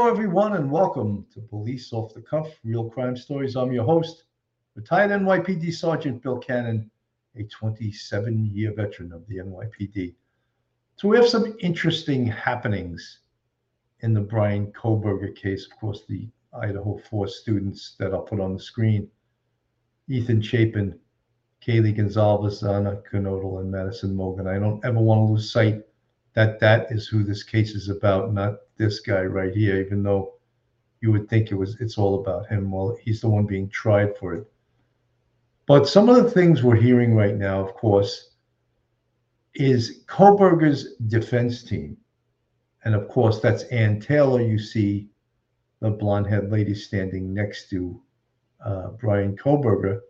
Hello, everyone, and welcome to Police Off the Cuff, Real Crime Stories. I'm your host, retired NYPD Sergeant Bill Cannon, a 27-year veteran of the NYPD. So we have some interesting happenings in the Bryan Kohberger case. Of course, the Idaho 4 students that I'll put on the screen, Ethan Chapin, Kaylee Gonzalez, Anna Knodel, and Madison Mogan. I don't ever want to lose sight that is who this case is about, not this guy right here, even though you would think it's all about him. Well, he's the one being tried for it. But some of the things we're hearing right now, of course, is Kohberger's defense team. And of course, that's Ann Taylor. You see the blonde-haired lady standing next to Bryan Kohberger.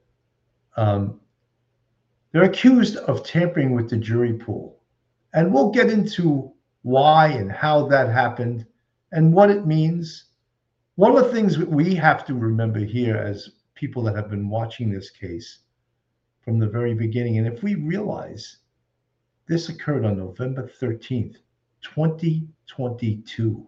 They're accused of tampering with the jury pool. And we'll get into why and how that happened and what it means. One of the things that we have to remember here as people that have been watching this case from the very beginning, and if we realize this occurred on November 13th, 2022.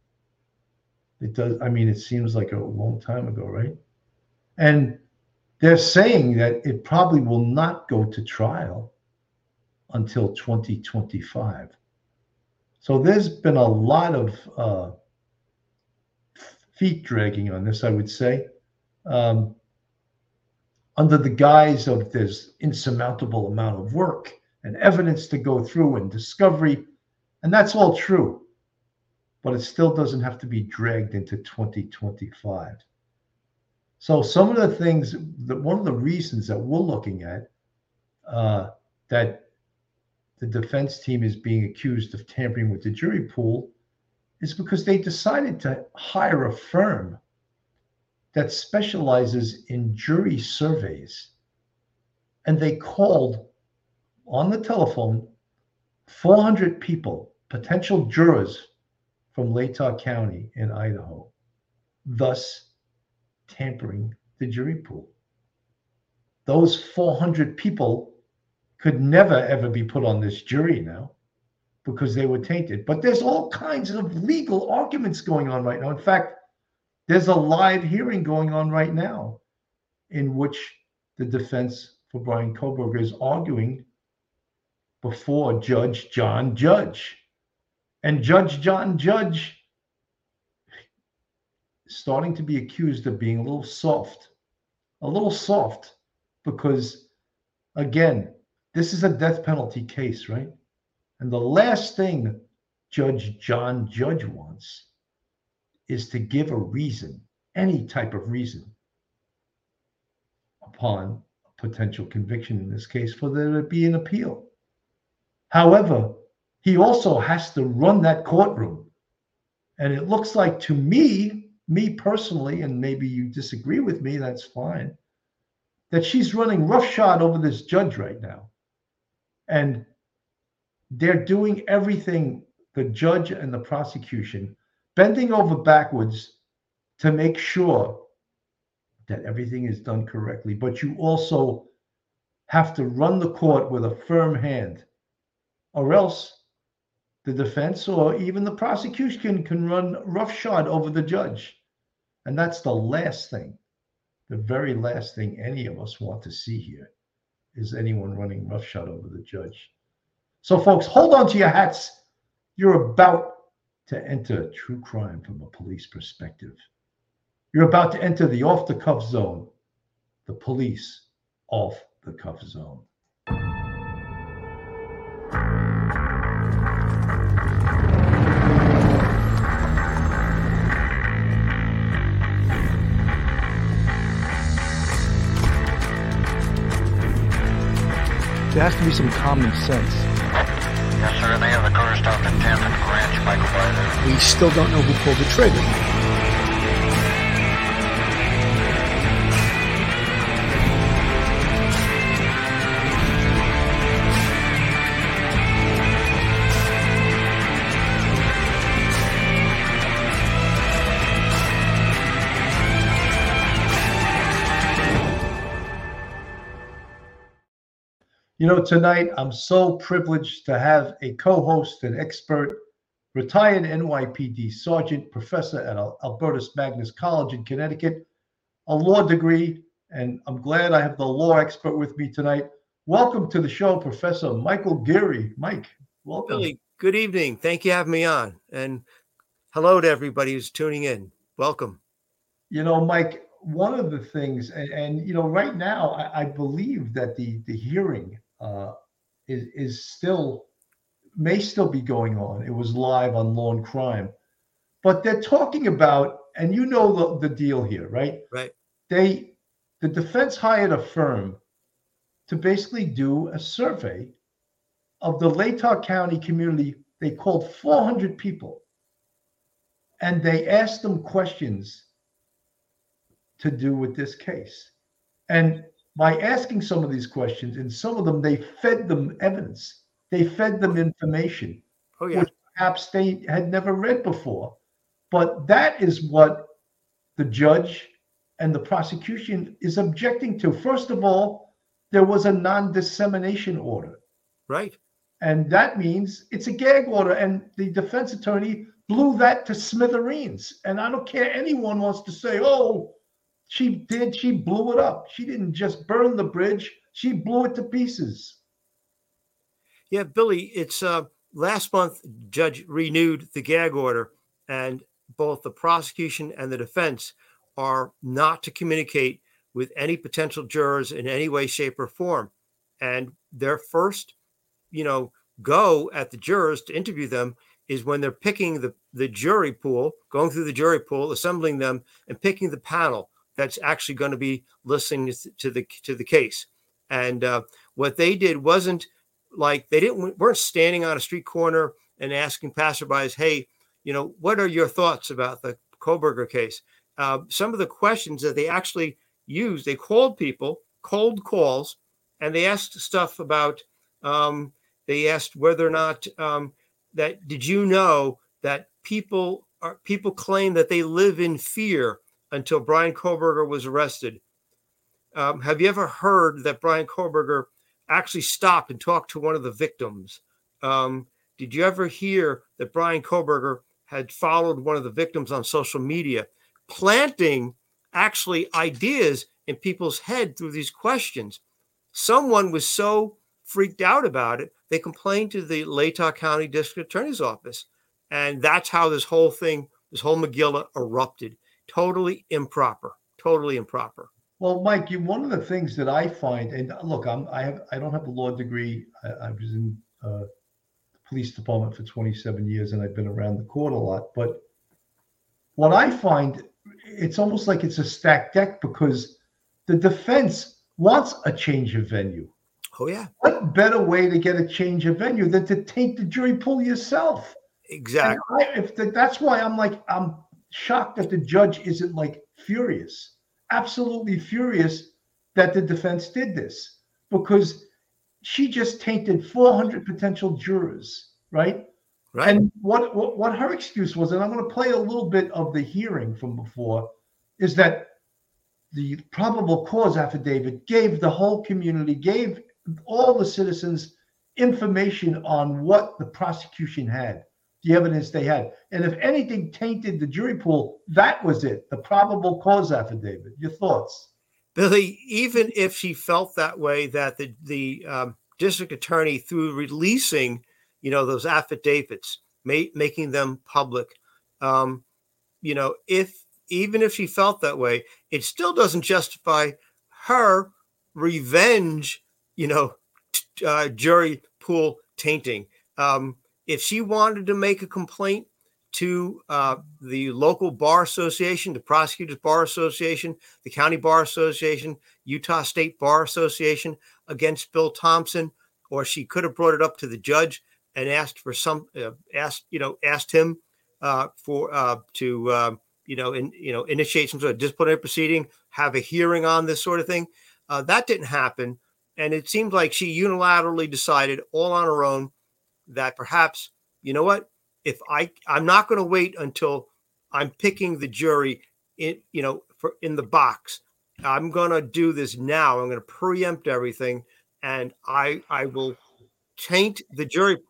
It seems like a long time ago, right? And they're saying that it probably will not go to trial until 2025. So there's been a lot of feet dragging on this, I would say, under the guise of there's insurmountable amount of work and evidence to go through and discovery. And that's all true, but it still doesn't have to be dragged into 2025. So some of the things, one of the reasons that we're looking at that the defense team is being accused of tampering with the jury pool is because they decided to hire a firm that specializes in jury surveys. And they called on the telephone 400 people, potential jurors from Latah County in Idaho, thus tampering the jury pool. Those 400 people could never, ever be put on this jury now because they were tainted. But there's all kinds of legal arguments going on right now. In fact, there's a live hearing going on right now in which the defense for Bryan Kohberger is arguing before Judge John Judge. And Judge John Judge is starting to be accused of being a little soft because, again, this is a death penalty case, right? And the last thing Judge John Judge wants is to give a reason, any type of reason, upon a potential conviction in this case for there to be an appeal. However, he also has to run that courtroom. And it looks like to me personally, and maybe you disagree with me, that's fine, that she's running roughshod over this judge right now. And they're doing everything, the judge and the prosecution, bending over backwards to make sure that everything is done correctly. But you also have to run the court with a firm hand, or else the defense or even the prosecution can run roughshod over the judge. And that's the last thing, the very last thing any of us want to see here, is anyone running roughshod over the judge. So, folks, hold on to your hats. You're about to enter true crime from a police perspective. You're about to enter the off-the-cuff zone, the police off-the-cuff zone. There has to be some common sense. Yes, sir. They have the car stopped in Tampa Ranch, Michael Byler. We still don't know who pulled the trigger. You know, tonight I'm so privileged to have a co-host, an expert retired NYPD sergeant, professor at Albertus Magnus College in Connecticut, a law degree, and I'm glad I have the law expert with me tonight. Welcome to the show, Professor Michael Geary. Mike, welcome. Billy, good evening. Thank you for having me on. And hello to everybody who's tuning in. Welcome. Mike, one of the things, and right now, I believe that the hearing may still be going on. It was live on Law and Crime, but they're talking about, and the deal here, right? Right. The defense hired a firm to basically do a survey of the Latah County community. They called 400 people, and they asked them questions to do with this case. And by asking some of these questions, and some of them, they fed them evidence. They fed them information, which perhaps they had never read before. But that is what the judge and the prosecution is objecting to. First of all, there was a non-dissemination order. Right. And that means it's a gag order. And the defense attorney blew that to smithereens. And I don't care, anyone wants to say, oh, she blew it up. She didn't just burn the bridge, she blew it to pieces. Yeah, Billy, it's last month, judge renewed the gag order, and both the prosecution and the defense are not to communicate with any potential jurors in any way, shape, or form. And their first, go at the jurors to interview them is when they're picking the jury pool, going through the jury pool, assembling them, and picking the panel that's actually going to be listening to the case. And what they did wasn't like weren't standing on a street corner and asking passerbys, hey, what are your thoughts about the Kohberger case? Some of the questions that they actually used, they called people, cold calls, and they asked stuff about, they asked whether or not that, did you know that people claim that they live in fear until Bryan Kohberger was arrested? Have you ever heard that Bryan Kohberger actually stopped and talked to one of the victims? Did you ever hear that Bryan Kohberger had followed one of the victims on social media, planting actually ideas in people's head through these questions? Someone was so freaked out about it, they complained to the Latah County District Attorney's Office. And that's how this whole Megillah erupted. Totally improper. Well, Mike, one of the things that I find, and look, I don't have a law degree. I was in the police department for 27 years, and I've been around the court a lot. But what I find, it's almost like it's a stacked deck, because the defense wants a change of venue. Oh yeah. What better way to get a change of venue than to take the jury pool yourself? Exactly. That's why I'm shocked that the judge isn't furious. Absolutely furious that the defense did this, because she just tainted 400 potential jurors, right? Right. And what her excuse was, and I'm going to play a little bit of the hearing from before, is that the probable cause affidavit gave the whole community, gave all the citizens information on what the prosecution had, the evidence they had. And if anything tainted the jury pool, that was it, the probable cause affidavit. Your thoughts? Billy, even if she felt that way, that the district attorney, through releasing, those affidavits, making them public, even if she felt that way, it still doesn't justify her revenge, jury pool tainting. If she wanted to make a complaint to the local bar association, the prosecutors bar association, the county bar association, Utah State Bar Association against Bill Thompson, or she could have brought it up to the judge and asked for asked him initiate some sort of disciplinary proceeding, have a hearing on this sort of thing. That didn't happen. And it seemed like she unilaterally decided all on her own that perhaps, I'm not going to wait until I'm picking the jury in the box. I'm going to do this now. I'm going to preempt everything, and I will taint the jury pool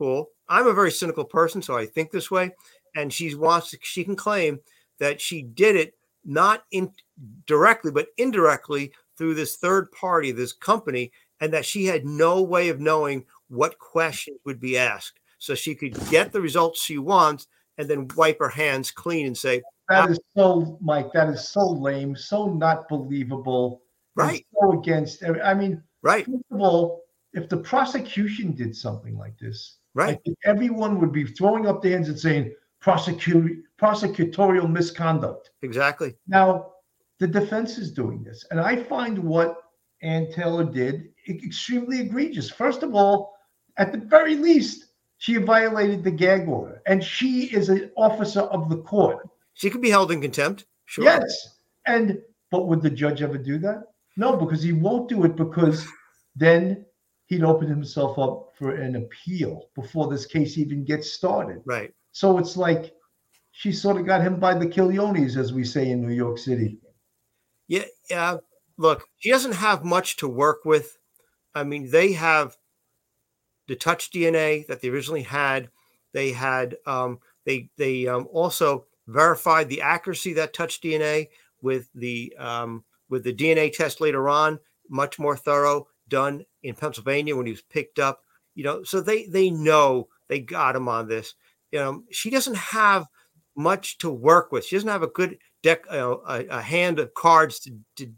I'm a very cynical person, so I think this way. And she can claim that she did it not directly, but indirectly through this third party, this company, and that she had no way of knowing what questions would be asked. So she could get the results she wants and then wipe her hands clean and say, that is so, Mike, that is so lame, so not believable. Right. So against, I mean, right. First of all, if the prosecution did something like this, right, I think everyone would be throwing up their hands and saying prosecutorial misconduct. Exactly. Now, the defense is doing this, and I find what Ann Taylor did extremely egregious. First of all, at the very least, she violated the gag order, and she is an officer of the court. She could be held in contempt. Sure. Yes. But would the judge ever do that? No, because he won't do it, because then he'd open himself up for an appeal before this case even gets started. Right. So it's like she sort of got him by the Kilionis, as we say in New York City. Yeah. Look, she doesn't have much to work with. I mean, they have the touch DNA that they originally had. They had they also verified the accuracy of that touch DNA with the DNA test later on, much more thorough, done in Pennsylvania when he was picked up. So they know they got him on this. She doesn't have much to work with. She doesn't have a good deck, a hand of cards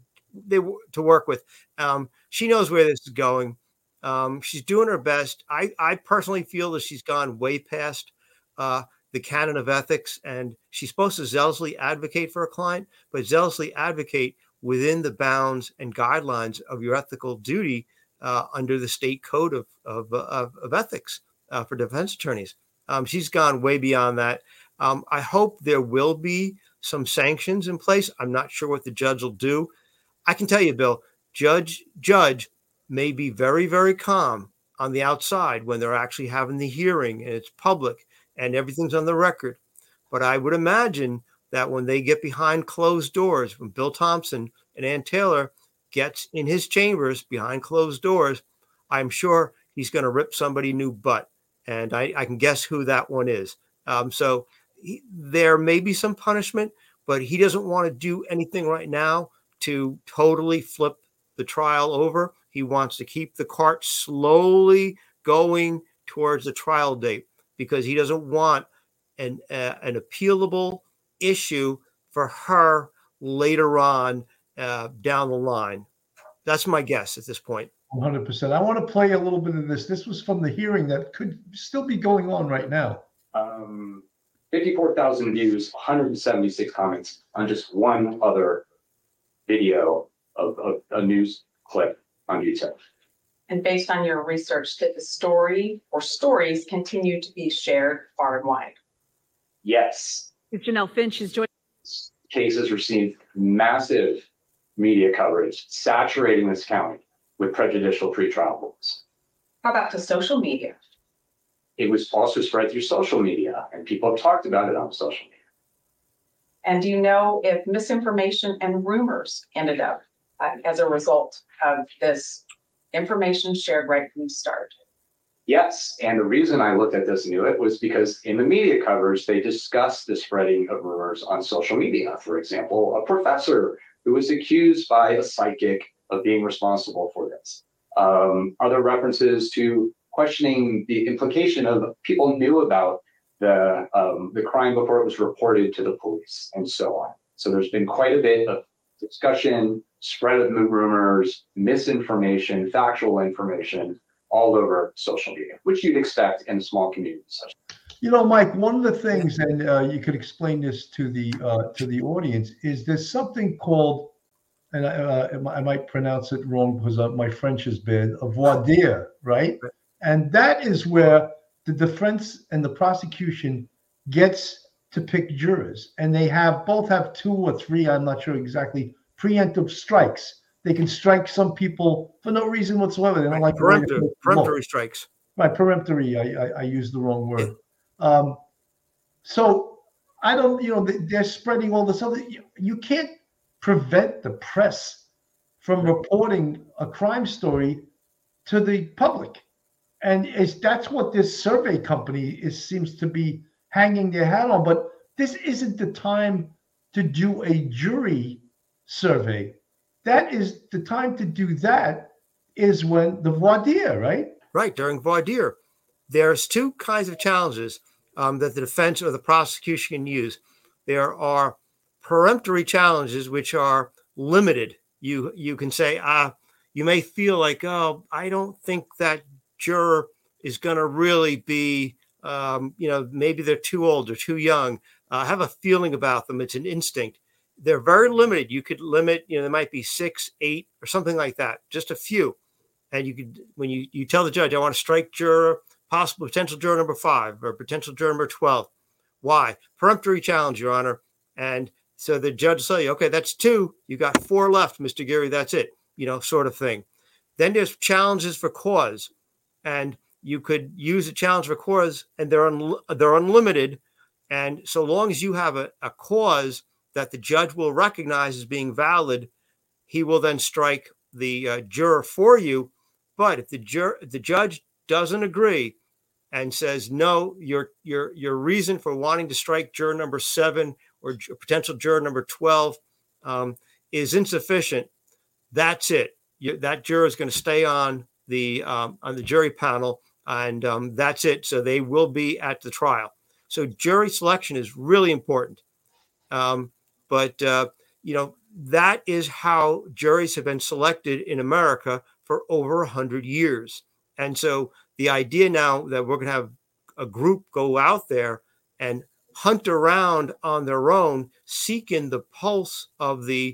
to work with. She knows where this is going. She's doing her best. I personally feel that she's gone way past the canon of ethics, and she's supposed to zealously advocate for a client, but zealously advocate within the bounds and guidelines of your ethical duty under the state code of ethics for defense attorneys. She's gone way beyond that. I hope there will be some sanctions in place. I'm not sure what the judge will do. I can tell you, Bill, judge may be very, very calm on the outside when they're actually having the hearing and it's public and everything's on the record. But I would imagine that when they get behind closed doors, when Bill Thompson and Ann Taylor gets in his chambers behind closed doors, I'm sure he's going to rip somebody new butt. And I can guess who that one is. So there may be some punishment, but he doesn't want to do anything right now to totally flip the trial over. He wants to keep the cart slowly going towards the trial date because he doesn't want an appealable issue for her later on down the line. That's my guess at this point. 100%. I want to play a little bit of this. This was from the hearing that could still be going on right now. 54,000 views, 176 comments on just one other video of a news clip on YouTube. And based on your research, did the story or stories continue to be shared far and wide? Yes. Janelle Finch is joining. Cases received massive media coverage, saturating this county with prejudicial pretrial rules. How about to social media? It was also spread through social media, and people have talked about it on social media. And do you know if misinformation and rumors ended up as a result of this information shared right from the start? Yes, and the reason I looked at this and knew it was because in the media coverage, they discussed the spreading of rumors on social media. For example, a professor who was accused by a psychic of being responsible for this. Are there references to questioning the implication of people knew about the crime before it was reported to the police and so on? So there's been quite a bit of discussion, spread of rumors, misinformation, factual information all over social media, which you'd expect in small communities. Mike, one of the things, and you could explain this to the audience, is there's something called, and I might pronounce it wrong because my French is bad, a voir dire, right? And that is where the defense and the prosecution gets to pick jurors, and they both have 2 or 3, I'm not sure exactly, preemptive strikes. They can strike some people for no reason whatsoever. They don't like peremptory strikes. Right, peremptory. I used the wrong word. So I don't. They're spreading all this other. You can't prevent the press from reporting a crime story to the public. And that's what this survey company seems to be hanging their hat on. But this isn't the time to do a jury survey. That is the time to do that is when the voir dire, right? Right, during voir dire. There's two kinds of challenges that the defense or the prosecution can use. There are peremptory challenges, which are limited. You can say, you may feel like, oh, I don't think that juror is going to really be, maybe they're too old or too young. I have a feeling about them. It's an instinct. They're very limited. You could limit, there might be 6, 8 or something like that, just a few. And you could, when you tell the judge, I want to strike juror, possible potential juror number 5 or potential juror number 12. Why? Peremptory challenge, Your Honor. And so the judge will say, okay, that's 2. You got 4 left, Mr. Geary. That's it, sort of thing. Then there's challenges for cause. And you could use a challenge for cause, and they're unlimited. And so long as you have a cause that the judge will recognize as being valid, he will then strike the juror for you. But if the judge doesn't agree and says, no, your reason for wanting to strike juror number 7 or potential juror number 12 is insufficient, that's it. That juror is going to stay on the jury panel, and that's it. So they will be at the trial. So jury selection is really important. But that is how juries have been selected in America for over 100 years. And so the idea now that we're going to have a group go out there and hunt around on their own, seeking the pulse of the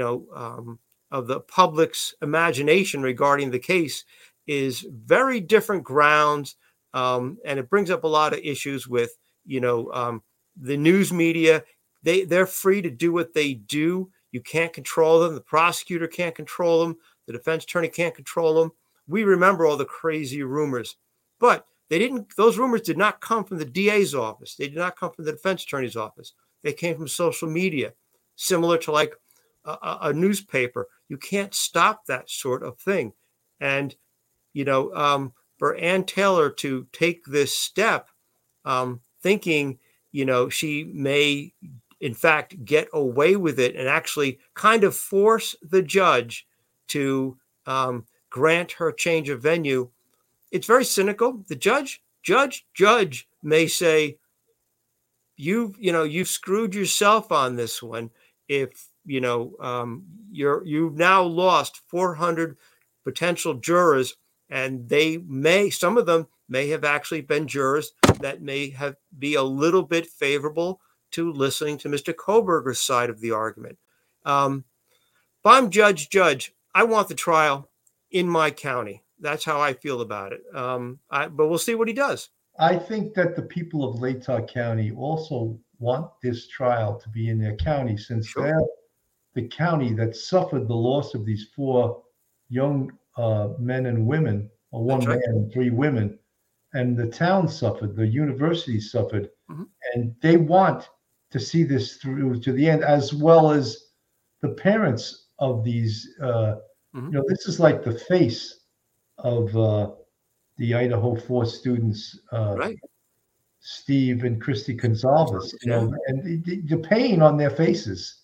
public's imagination regarding the case, is very different grounds. And it brings up a lot of issues with, the news media. They're free to do what they do. You can't control them. The prosecutor can't control them. The defense attorney can't control them. We remember all the crazy rumors, but those rumors did not come from the DA's office. They did not come from the defense attorney's office. They came from social media, similar to like a newspaper. You can't stop that sort of thing. And, for Ann Taylor to take this step, thinking, she may in fact get away with it and actually kind of force the judge to grant her change of venue, it's very cynical. The judge may say, you've screwed yourself on this one. If you've now lost 400 potential jurors, and some of them may have actually been jurors that may be a little bit favorable to listening to Mr. Kohberger's side of the argument. If I'm judge, I want the trial in my county. That's how I feel about it. But we'll see what he does. I think that the people of Latah County also want this trial to be in their county, since they're the county that suffered the loss of these 4 young men and women, or 1 man and 3 women. And the town suffered, the university suffered, and they want to see this through to the end, as well as the parents of these. This is like the face of the Idaho 4 students, Steve and Christy Gonzalez. And the pain on their faces,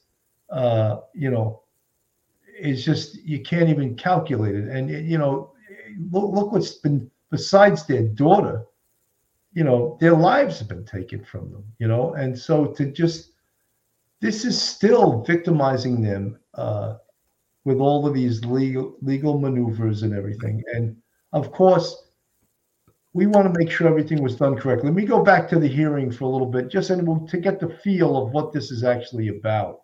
is just, you can't even calculate it. And look what's been. Besides their daughter, their lives have been taken from them, and so this is still victimizing them with all of these legal maneuvers and everything. And of course, we want to make sure everything was done correctly. Let me go back to the hearing for a little bit, just to get the feel of what this is actually about.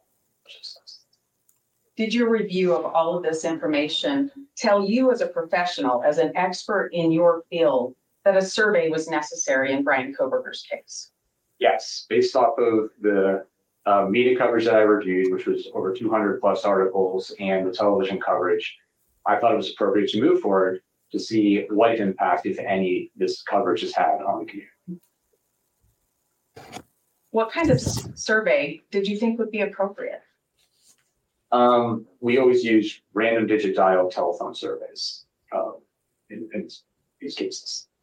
Did your review of all of this information tell you as a professional, as an expert in your field, that a survey was necessary in Brian Kohberger's case? Yes, based off of the media coverage that I reviewed, which was over 200 plus articles, and the television coverage, I thought it was appropriate to move forward to see what impact, if any, this coverage has had on the community. What kind of survey did you think would be appropriate? We always use random digit dial telephone surveys in these cases.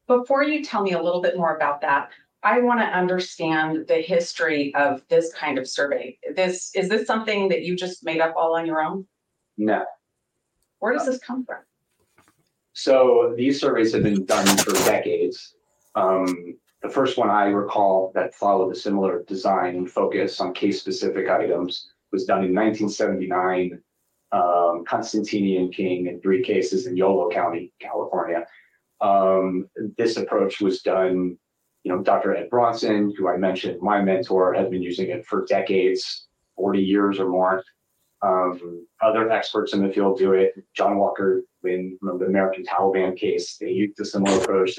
before you tell me a little bit more about that, I want to understand the history of this kind of survey. Is this something that you just made up all on your own? No. Where does this come from? So these surveys have been done for decades. The first one I recall that followed a similar design and focus on case-specific items was done in 1979. Constantini and King in 3 cases in Yolo County, California. This approach was done, Dr. Ed Bronson, who I mentioned, my mentor, had been using it for decades, 40 years or more. Other experts in the field do it. John Walker, in the American Taliban case, they used a similar approach.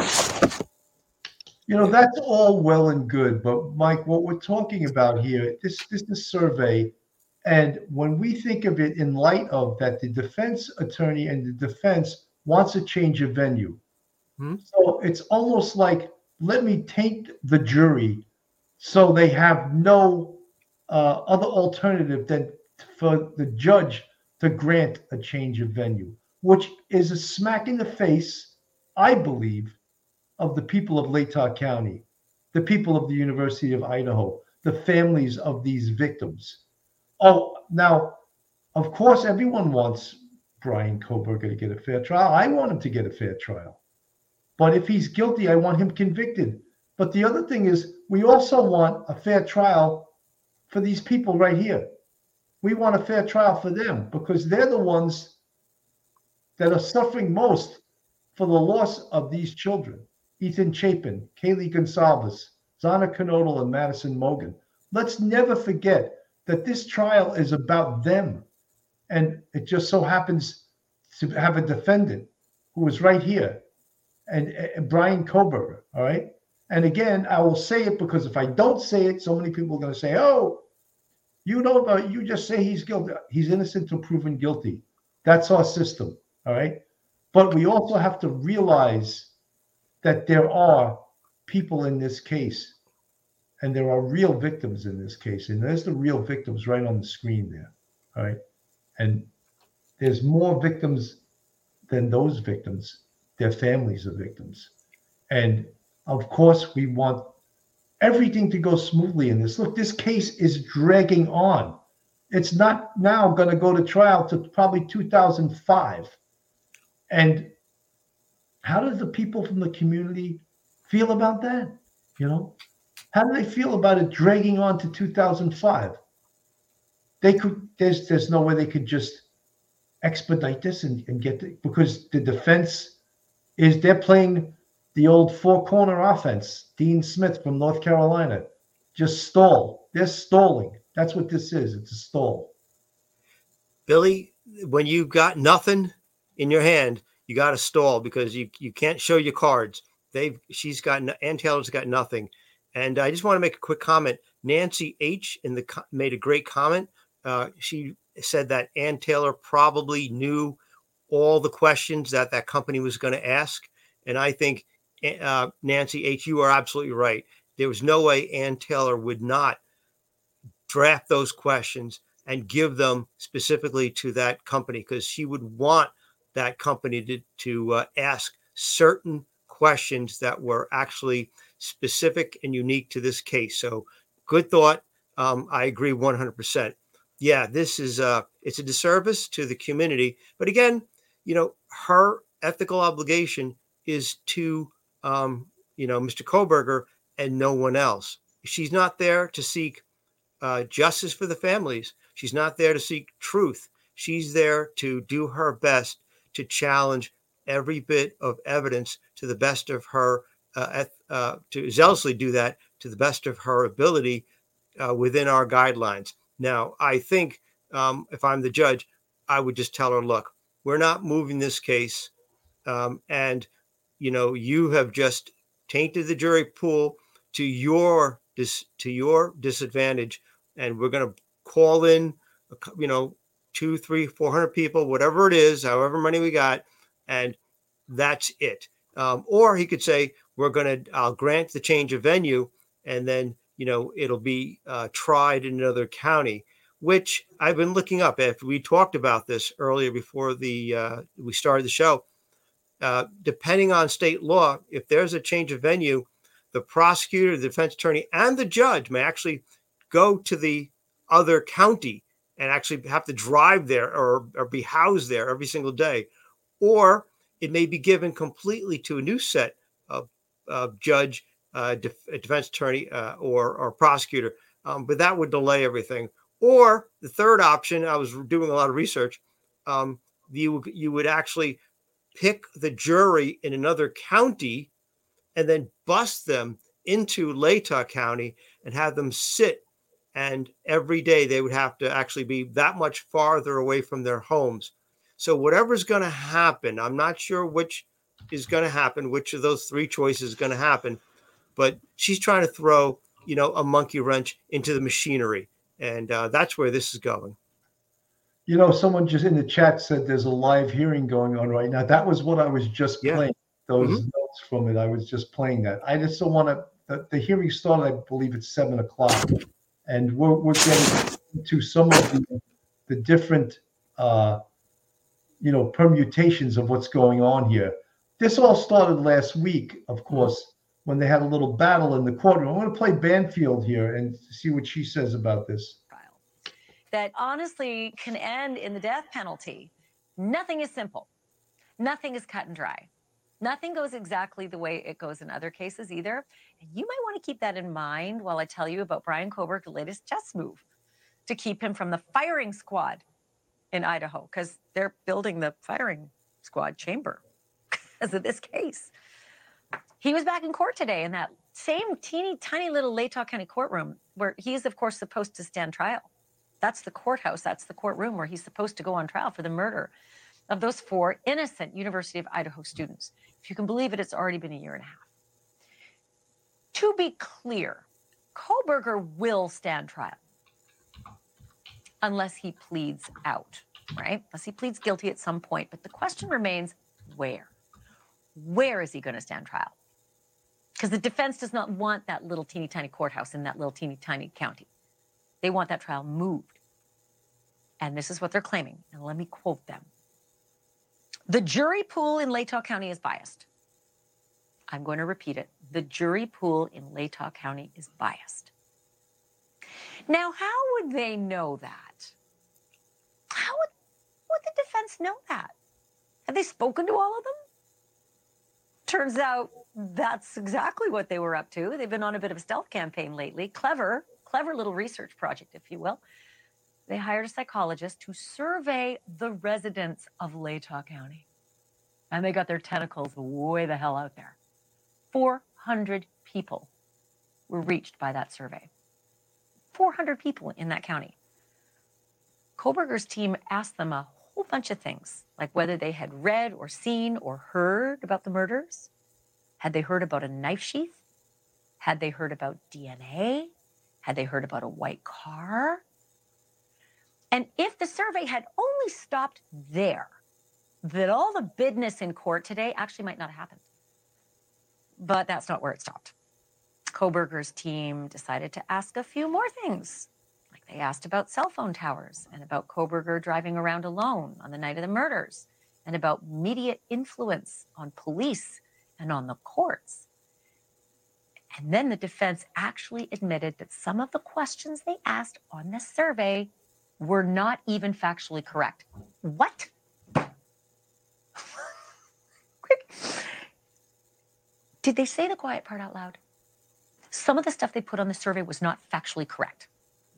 That's all well and good, but Mike, what we're talking about here, this is a survey. And when we think of it in light of that, the defense attorney and the defense wants a change of venue. So it's almost like, let me taint the jury so they have no other alternative than for the judge to grant a change of venue, which is a smack in the face, I believe, of the people of Latah County, the people of the University of Idaho, the families of these victims. Oh, now, of course, everyone wants Bryan Kohberger to get a fair trial. I want him to get a fair trial. But if he's guilty, I want him convicted. But the other thing is, we also want a fair trial for these people right here. We want a fair trial for them because they're the ones that are suffering most for the loss of these children. Ethan Chapin, Kaylee Gonsalves, Zana Knodel, and Madison Mogen. Let's never forget that this trial is about them. And it just so happens to have a defendant who is right here, and Bryan Kohberger, all right? And again, I will say it because if I don't say it, so many people are going to say, oh, you just say he's guilty. He's innocent until proven guilty. That's our system, all right? But we also have to realize that there are people in this case, and there are real victims in this case. And there's the real victims right on the screen there, all right? And there's more victims than those victims. Their families are victims. And of course, we want everything to go smoothly in this. Look, this case is dragging on. It's not now going to go to trial to probably 2005. And how do the people from the community feel about that? How do they feel about it dragging on to 2005? There's no way they could just expedite this and get it, because the defense they're playing the old four-corner offense. Dean Smith from North Carolina, just stall. They're stalling. That's what this is. It's a stall. Billy, when you've got nothing in your hand, you got to stall because you can't show your cards. Ann Taylor's got nothing. And I just want to make a quick comment. Nancy H. made a great comment. She said that Ann Taylor probably knew all the questions that company was going to ask. And I think, Nancy H., you are absolutely right. There was no way Ann Taylor would not draft those questions and give them specifically to that company, because she would want that company to ask certain questions that were actually specific and unique to this case. So good thought. I agree 100%. Yeah, this is it's a disservice to the community. But again, her ethical obligation is to, Mr. Kohberger and no one else. She's not there to seek justice for the families. She's not there to seek truth. She's there to do her best to challenge every bit of evidence to the best of her, to zealously do that to the best of her ability within our guidelines. Now, I think if I'm the judge, I would just tell her, look, we're not moving this case. And, you have just tainted the jury pool to your disadvantage. And we're going to call in, 200, 300, 400 people, whatever it is, however many we got. And that's it. Or he could say, I'll grant the change of venue. And then, it'll be tried in another county, which I've been looking up. After we talked about this earlier before we started the show, depending on state law, if there's a change of venue, the prosecutor, the defense attorney, and the judge may actually go to the other county and actually have to drive there or be housed there every single day. Or it may be given completely to a new set of judge, defense attorney, or prosecutor. But that would delay everything. Or the third option, I was doing a lot of research, you would actually pick the jury in another county and then bus them into Latah County and have them sit. And every day they would have to actually be that much farther away from their homes. So whatever's going to happen, I'm not sure which is going to happen, which of those three choices is going to happen, but she's trying to throw, a monkey wrench into the machinery. And that's where this is going. Someone just in the chat said there's a live hearing going on right now. That was what I was just playing. Those notes from it. I was just playing that. I just don't want to. The hearing started, I believe, at 7:00, and we're getting into some of the different, permutations of what's going on here. This all started last week, of course, when they had a little battle in the courtroom. I want to play Banfield here and see what she says about this. That honestly can end in the death penalty. Nothing is simple. Nothing is cut and dry. Nothing goes exactly the way it goes in other cases either. And you might want to keep that in mind while I tell you about Bryan Kohberger's latest chess move to keep him from the firing squad in Idaho, because they're building the firing squad chamber because of this case. He was back in court today in that same teeny tiny little Latah County courtroom where he's, of course, supposed to stand trial. That's the courthouse. That's the courtroom where he's supposed to go on trial for the murder of those 4 innocent University of Idaho students. If you can believe it, it's already been a year and a half. To be clear, Kohberger will stand trial unless he pleads out, right? Unless he pleads guilty at some point. But the question remains, where? Where is he going to stand trial? Because the defense does not want that little teeny tiny courthouse in that little teeny tiny county. They want that trial moved. And this is what they're claiming. And let me quote them. The jury pool in Latah County is biased. I'm going to repeat it. The jury pool in Latah County is biased. Now, how would they know that? How would the defense know that? Have they spoken to all of them? Turns out that's exactly what they were up to. They've been on a bit of a stealth campaign lately. Clever little research project, if you will. They hired a psychologist to survey the residents of Latah County. And they got their tentacles way the hell out there. 400 people were reached by that survey. 400 people in that county. Kohberger's team asked them a whole bunch of things, like whether they had read or seen or heard about the murders. Had they heard about a knife sheath? Had they heard about DNA? Had they heard about a white car? And if the survey had only stopped there, then all the business in court today actually might not have happened. But that's not where it stopped. Kohberger's team decided to ask a few more things. Like they asked about cell phone towers and about Kohberger driving around alone on the night of the murders and about media influence on police and on the courts. And then the defense actually admitted that some of the questions they asked on this survey were not even factually correct. What? Quick. Did they say the quiet part out loud? Some of the stuff they put on the survey was not factually correct.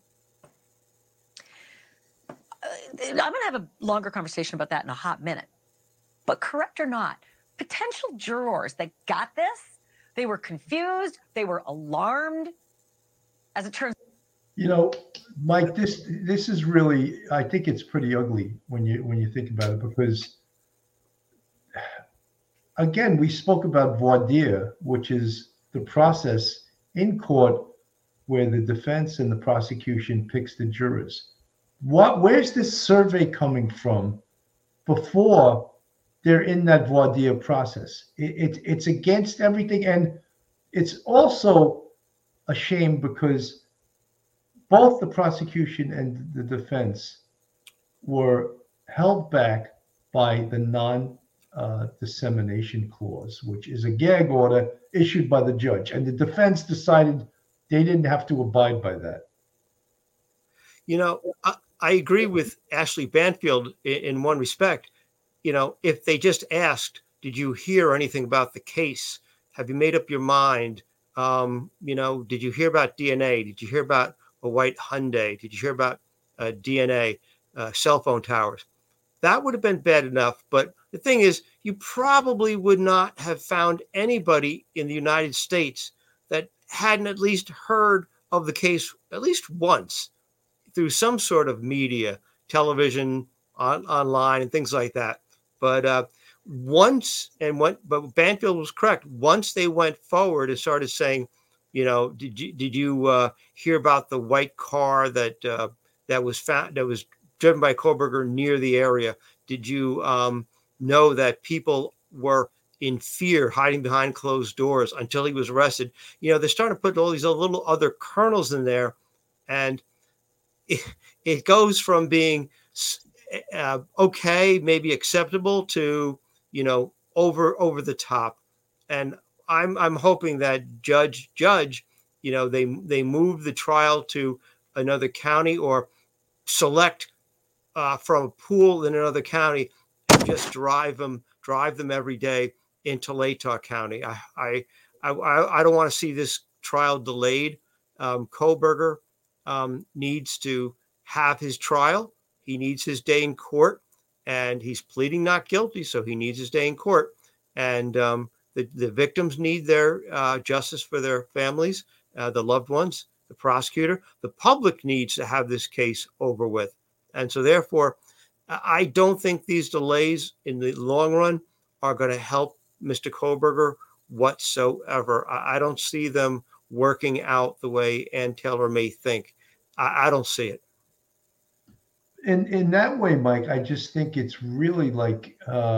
I'm going to have a longer conversation about that in a hot minute. But correct or not, potential jurors that got this, they were confused, they were alarmed. As it turns Mike, this is really, I think it's pretty ugly when you think about it, because again, we spoke about voir dire, which is the process in court where the defense and the prosecution picks the jurors. Where's this survey coming from before they're in that voir dire process? It's against everything, and it's also a shame because both the prosecution and the defense were held back by the dissemination clause, which is a gag order issued by the judge. And the defense decided they didn't have to abide by that. You know, I agree with Ashley Banfield in one respect. You know, if they just asked, did you hear anything about the case? Have you made up your mind? You know, did you hear about DNA? Did you hear about a white Hyundai? Did you hear about DNA, cell phone towers? That would have been bad enough. But the thing is, you probably would not have found anybody in the United States that hadn't at least heard of the case at least once through some sort of media, television, online, and things like that. But but Banfield was correct. Once they went forward and started saying, you know, did you hear about the white car that was driven by Kohberger near the area? Did you know that people were in fear, hiding behind closed doors until he was arrested? You know, they're starting to put all these little other kernels in there, and it goes from being okay, maybe acceptable, to, you know, over the top. And I'm hoping that judge, you know, they move the trial to another county or select from a pool in another county and just drive them every day into Latah County. I don't want to see this trial delayed. Kohberger needs to have his trial. He needs his day in court, and he's pleading not guilty, so he needs his day in court. And the victims need their justice for their families, the loved ones, the prosecutor. The public needs to have this case over with. And so therefore, I don't think these delays in the long run are going to help Mr. Kohberger whatsoever. I don't see them working out the way Ann Taylor may think. I don't see it. In that way, Mike, I just think it's really like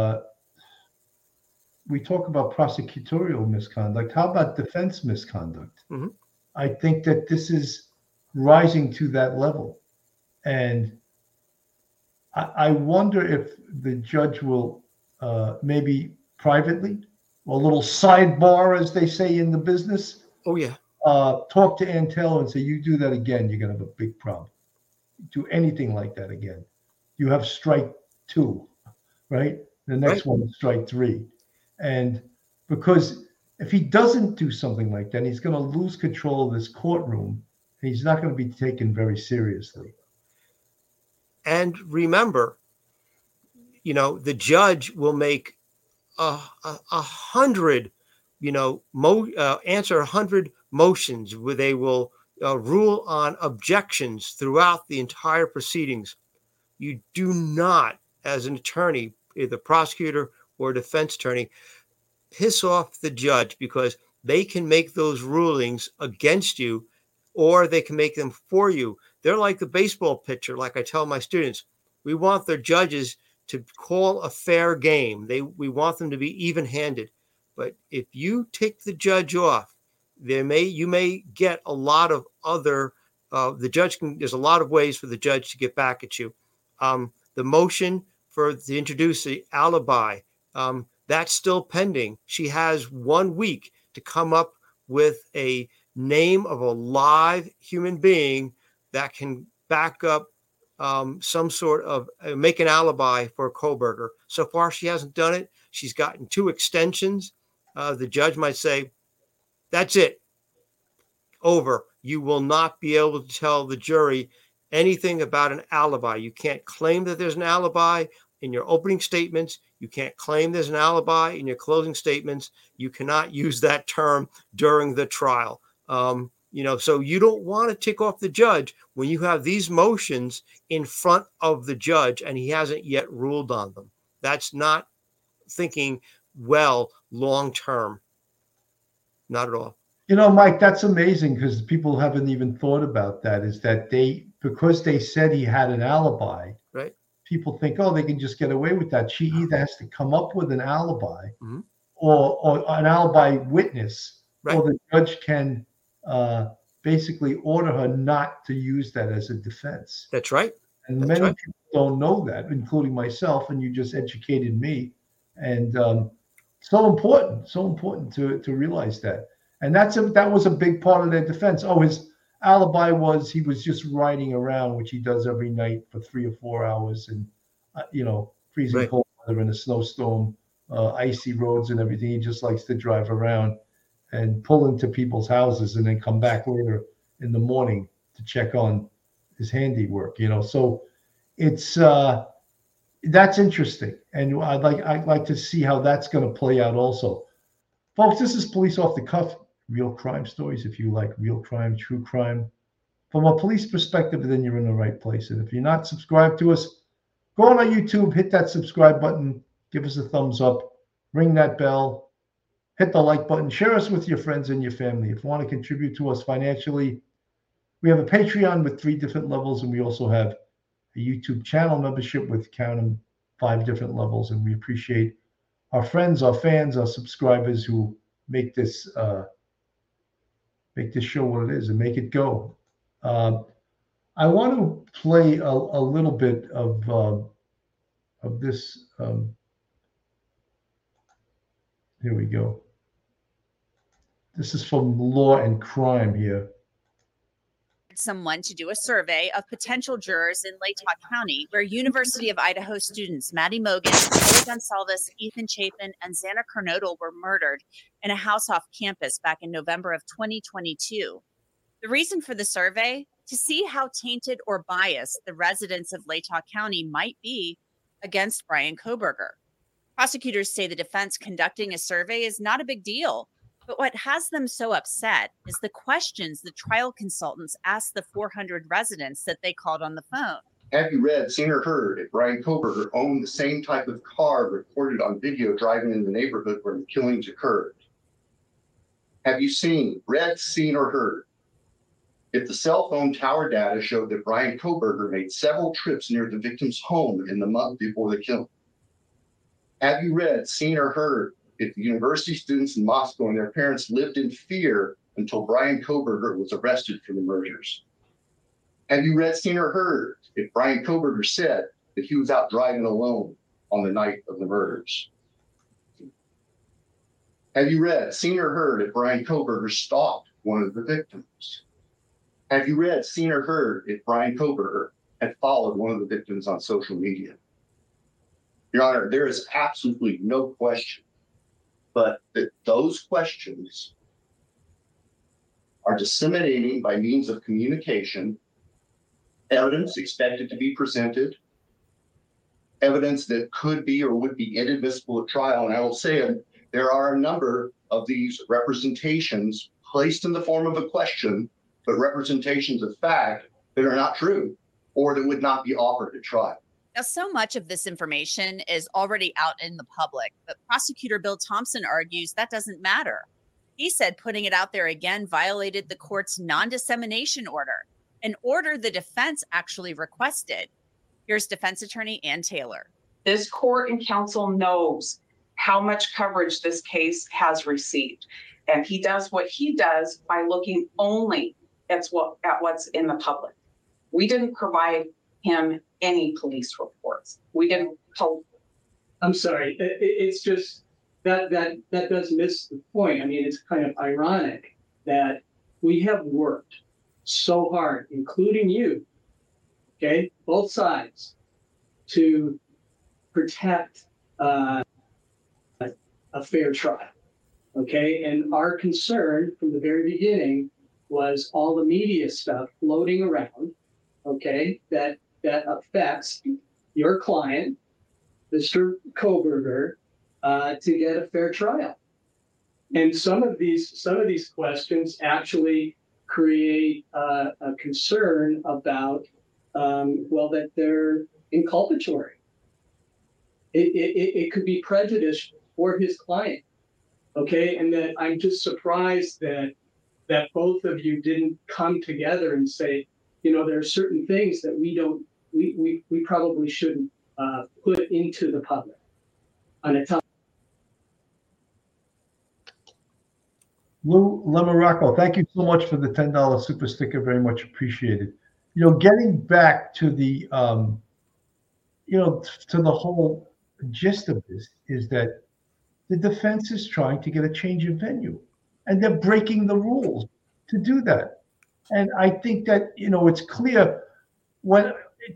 we talk about prosecutorial misconduct. How about defense misconduct? Mm-hmm. I think that this is rising to that level. And I wonder if the judge will maybe privately, or a little sidebar, as they say in the business. Oh, yeah. Talk to Ann Taylor and say, you do that again, you're going to have a big problem. Do anything like that again, you have strike 2, right? The next one is strike 3. And because if he doesn't do something like that, he's going to lose control of this courtroom, and he's not going to be taken very seriously. And remember, you know, the judge will make 100, you know, answer 100 motions where they will rule on objections throughout the entire proceedings. You do not, as an attorney, either prosecutor or defense attorney, piss off the judge, because they can make those rulings against you, or they can make them for you. They're like the baseball pitcher. Like I tell my students, we want their judges to call a fair game. We want them to be even-handed. But if you take the judge off, you may get a lot of other. There's a lot of ways for the judge to get back at you. The motion to introduce the alibi, that's still pending. She has 1 week to come up with a name of a live human being that can back up some sort of make an alibi for Kohberger. So far, she hasn't done it. She's gotten 2 extensions. The judge might say, that's it. Over. You will not be able to tell the jury anything about an alibi. You can't claim that there's an alibi in your opening statements. You can't claim there's an alibi in your closing statements. You cannot use that term during the trial. You know, so you don't want to tick off the judge when you have these motions in front of the judge and he hasn't yet ruled on them. That's not thinking well long term. Not at all. You know, Mike, that's amazing, because people haven't even thought about that, is that because they said he had an alibi, right? People think, oh, they can just get away with that. She either has to come up with an alibi, mm-hmm. or an alibi witness, right. Or the judge can basically order her not to use that as a defense. That's right. And many people don't know that, including myself, and you just educated me. And so important to realize that. And that was a big part of their defense. Oh, his alibi was he was just riding around, which he does every night for 3 or 4 hours, and freezing cold weather in a snowstorm, icy roads and everything. He just likes to drive around and pull into people's houses and then come back later in the morning to check on his handiwork. So it's that's interesting, and I'd like to see how that's going to play out also. Folks, this is Police Off the Cuff, real crime stories. If you like real crime, true crime, from a police perspective, then you're in the right place. And if you're not subscribed to us, go on our YouTube, hit that subscribe button, give us a thumbs up, ring that bell, hit the like button, share us with your friends and your family. If you want to contribute to us financially, we have a Patreon with 3 different levels, and we also have a YouTube channel membership with, count them, 5 different levels. And we appreciate our friends, our fans, our subscribers who make this show what it is and make it go. I want to play a little bit of this. Here we go. This is from Law and Crime here. Someone to do a survey of potential jurors in Latah County, where University of Idaho students Maddie Mogan, Joey Gonsalves, Ethan Chapin, and Xana Kernodle were murdered in a house off campus back in November of 2022. The reason for the survey? To see how tainted or biased the residents of Latah County might be against Bryan Kohberger. Prosecutors say the defense conducting a survey is not a big deal. But what has them so upset is the questions the trial consultants asked the 400 residents that they called on the phone. Have you read, seen, or heard if Bryan Kohberger owned the same type of car recorded on video driving in the neighborhood where the killings occurred? Have you seen, read, seen, or heard if the cell phone tower data showed that Bryan Kohberger made several trips near the victim's home in the month before the killing? Have you read, seen, or heard if the university students in Moscow and their parents lived in fear until Bryan Kohberger was arrested for the murders? Have you read, seen, or heard if Bryan Kohberger said that he was out driving alone on the night of the murders? Have you read, seen, or heard if Bryan Kohberger stalked one of the victims? Have you read, seen, or heard if Bryan Kohberger had followed one of the victims on social media? Your Honor, there is absolutely no question but that those questions are disseminating by means of communication, evidence expected to be presented, evidence that could be or would be inadmissible at trial. And I will say there are a number of these representations placed in the form of a question, but representations of fact that are not true or that would not be offered at trial. Now, so much of this information is already out in the public, but prosecutor Bill Thompson argues that doesn't matter. He said putting it out there again violated the court's non-dissemination order, an order the defense actually requested. Here's defense attorney Ann Taylor. This court and counsel knows how much coverage this case has received. And he does what he does by looking only at what's in the public. We didn't provide him any police reports. We didn't tell. I'm sorry. It's just that does miss the point. I mean, it's kind of ironic that we have worked so hard, including you, okay, both sides, to protect a fair trial, okay? And our concern from the very beginning was all the media stuff floating around, okay, that affects your client, Mr. Kohberger, to get a fair trial. And some of these questions actually create a concern about, that they're inculpatory. It could be prejudicial for his client, okay? And that I'm just surprised that both of you didn't come together and say, there are certain things that we probably shouldn't put into the public on a time. Lou Lemoracco, thank you so much for the $10 super sticker. Very much appreciated. Getting back to the, to the whole gist of this is that the defense is trying to get a change of venue, and they're breaking the rules to do that. And I think that, it's clear when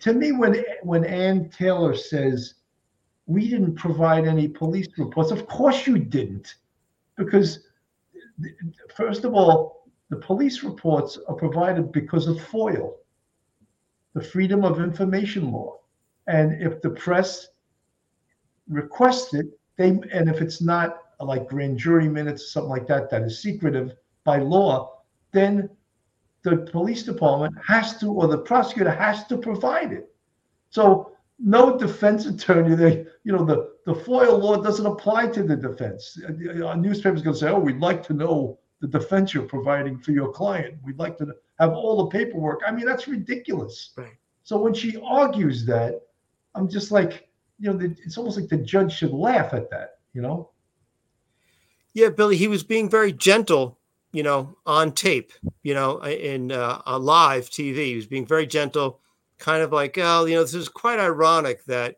Ann Taylor says, we didn't provide any police reports. Of course you didn't, because first of all, the police reports are provided because of FOIL, the Freedom of Information Law. And if the press requests it, and if it's not like grand jury minutes or something like that, that is secretive by law, then the police department has to, or the prosecutor has to provide it. So no defense attorney, the FOIL law doesn't apply to the defense. A newspaper's going to say, oh, we'd like to know the defense you're providing for your client. We'd like to have all the paperwork. I mean, that's ridiculous. Right. So when she argues that, I'm just like, it's almost like the judge should laugh at that, Yeah, Billy, he was being very gentle, on tape, in a live TV. He was being very gentle, kind of like, oh, this is quite ironic that,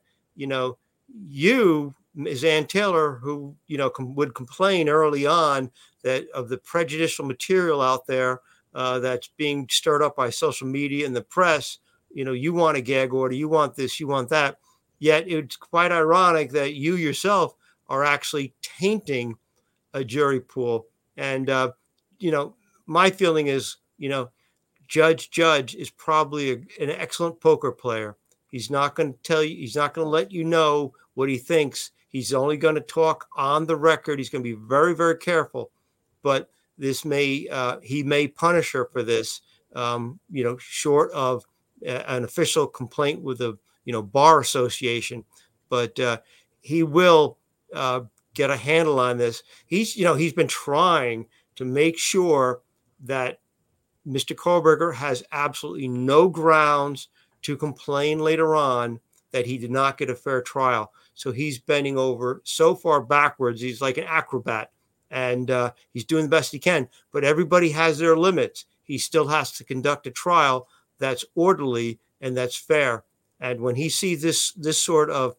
you, Ms. Ann Taylor, who, would complain early on that of the prejudicial material out there that's being stirred up by social media and the press, you want a gag order, you want this, you want that. Yet it's quite ironic that you yourself are actually tainting a jury pool. And, my feeling is, Judge is probably an excellent poker player. He's not going to tell you, he's not going to let you know what he thinks. He's only going to talk on the record. He's going to be very, very careful. But he may punish her for this, short of an official complaint with the, bar association. But he will get a handle on this. He's been trying to make sure that Mr. Kohlberger has absolutely no grounds to complain later on that he did not get a fair trial. So he's bending over so far backwards. He's like an acrobat, and he's doing the best he can. But everybody has their limits. He still has to conduct a trial that's orderly and that's fair. And when he sees this sort of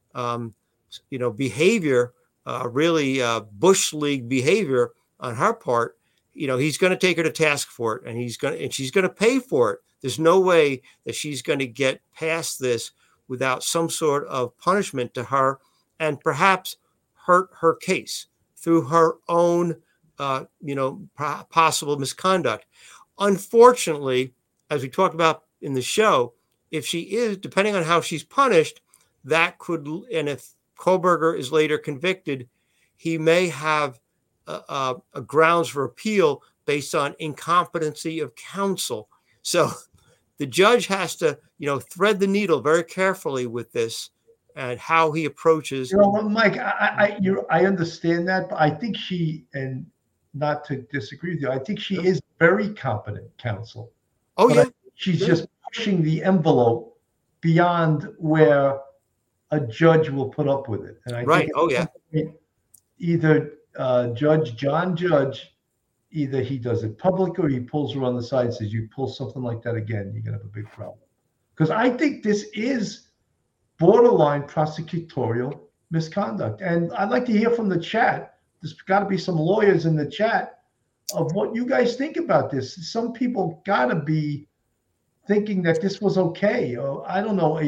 behavior, really Bush League behavior on her part, he's going to take her to task for it, and she's going to pay for it. There's no way that she's going to get past this without some sort of punishment to her, and perhaps hurt her case through her own, possible misconduct. Unfortunately, as we talked about in the show, if she is, depending on how she's punished, that could, and if Kohlberger is later convicted, he may have a grounds for appeal based on incompetency of counsel. So the judge has to, thread the needle very carefully with this and how he approaches. Mike, I understand that, but I think and not to disagree with you, I think she is very competent counsel. Oh, yeah. She's just pushing the envelope beyond where a judge will put up with it. And I right. think either Judge John Judge, either he does it public or he pulls her on the side and says, you pull something like that again, you're going to have a big problem. Because I think this is borderline prosecutorial misconduct. And I'd like to hear from the chat. There's got to be some lawyers in the chat of what you guys think about this. Some people got to be thinking that this was okay. Or I don't know,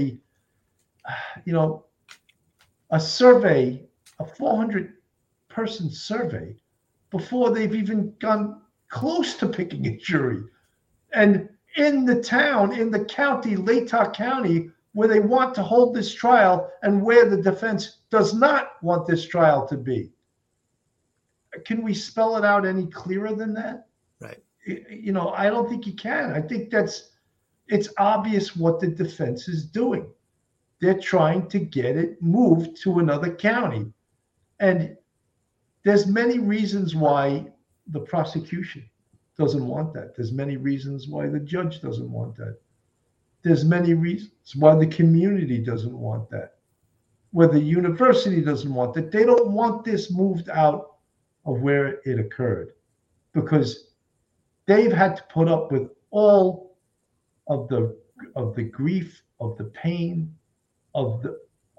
a survey, a 400-person survey, before they've even gone close to picking a jury. And in the town, in the county, Latah County, where they want to hold this trial and where the defense does not want this trial to be. Can we spell it out any clearer than that? Right. I don't think you can. I think it's obvious what the defense is doing. They're trying to get it moved to another county. And there's many reasons why the prosecution doesn't want that. There's many reasons why the judge doesn't want that. There's many reasons why the community doesn't want that. Where the university doesn't want that. They don't want this moved out of where it occurred, because they've had to put up with all of the grief, of the pain, of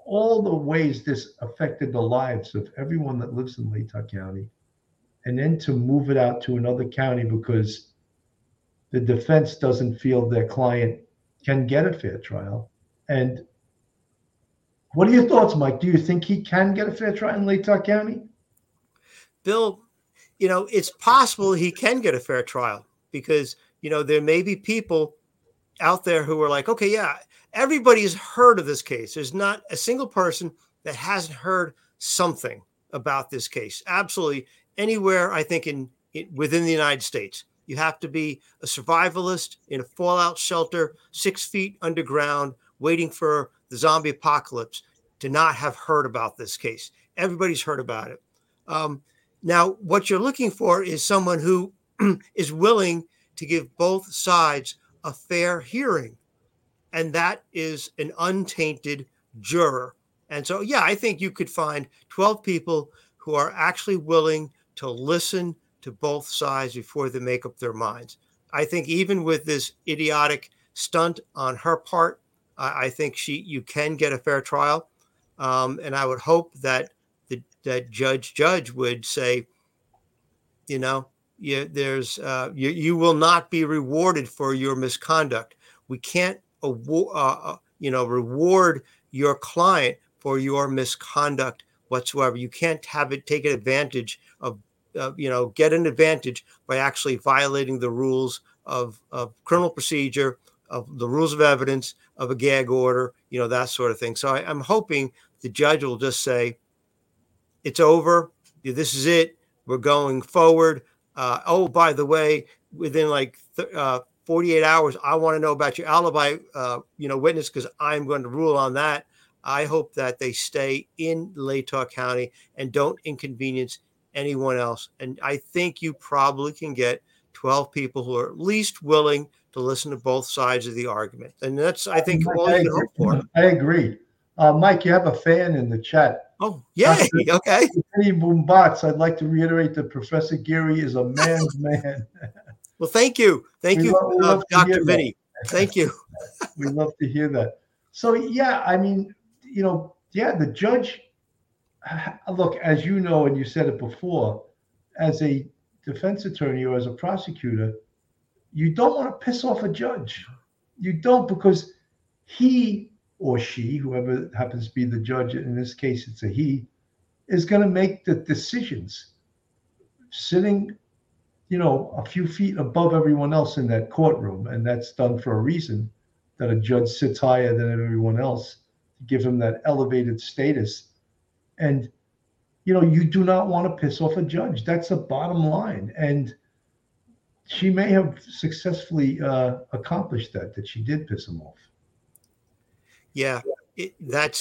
all the ways this affected the lives of everyone that lives in Latah County, and then to move it out to another county because the defense doesn't feel their client can get a fair trial. And what are your thoughts, Mike? Do you think he can get a fair trial in Latah County? Bill, it's possible he can get a fair trial because, there may be people out there who are like, okay, yeah, everybody's heard of this case. There's not a single person that hasn't heard something about this case. Absolutely. Anywhere, I think, within the United States. You have to be a survivalist in a fallout shelter, 6 feet underground, waiting for the zombie apocalypse to not have heard about this case. Everybody's heard about it. Now, what you're looking for is someone who is willing to give both sides a fair hearing. And that is an untainted juror. And so, yeah, I think you could find 12 people who are actually willing to listen to both sides before they make up their minds. I think even with this idiotic stunt on her part, I think you can get a fair trial. And I would hope that that Judge would say, you will not be rewarded for your misconduct. We can't reward your client for your misconduct whatsoever. You can't have it taken advantage of, get an advantage by actually violating the rules of criminal procedure, of the rules of evidence, of a gag order, that sort of thing. So I'm hoping the judge will just say, it's over. This is it. We're going forward. By the way, within 48 hours, I want to know about your alibi, witness, because I'm going to rule on that. I hope that they stay in Latah County and don't inconvenience anyone else. And I think you probably can get 12 people who are at least willing to listen to both sides of the argument. And that's, I think, all you can hope for. I agree. Mike, you have a fan in the chat. Oh, yay. Okay. Any Boombots, I'd like to reiterate that Professor Geary is a man's man. Well, thank you. Thank you, Dr. Vinny. Thank you. We love to hear that. So, yeah, I mean, the judge, look, as you know, and you said it before, as a defense attorney or as a prosecutor, you don't want to piss off a judge. You don't, because he or she, whoever happens to be the judge, in this case it's a he, is going to make the decisions sitting, a few feet above everyone else in that courtroom. And that's done for a reason, that a judge sits higher than everyone else to give him that elevated status. And, you do not want to piss off a judge. That's the bottom line. And she may have successfully accomplished that she did piss him off. Yeah, I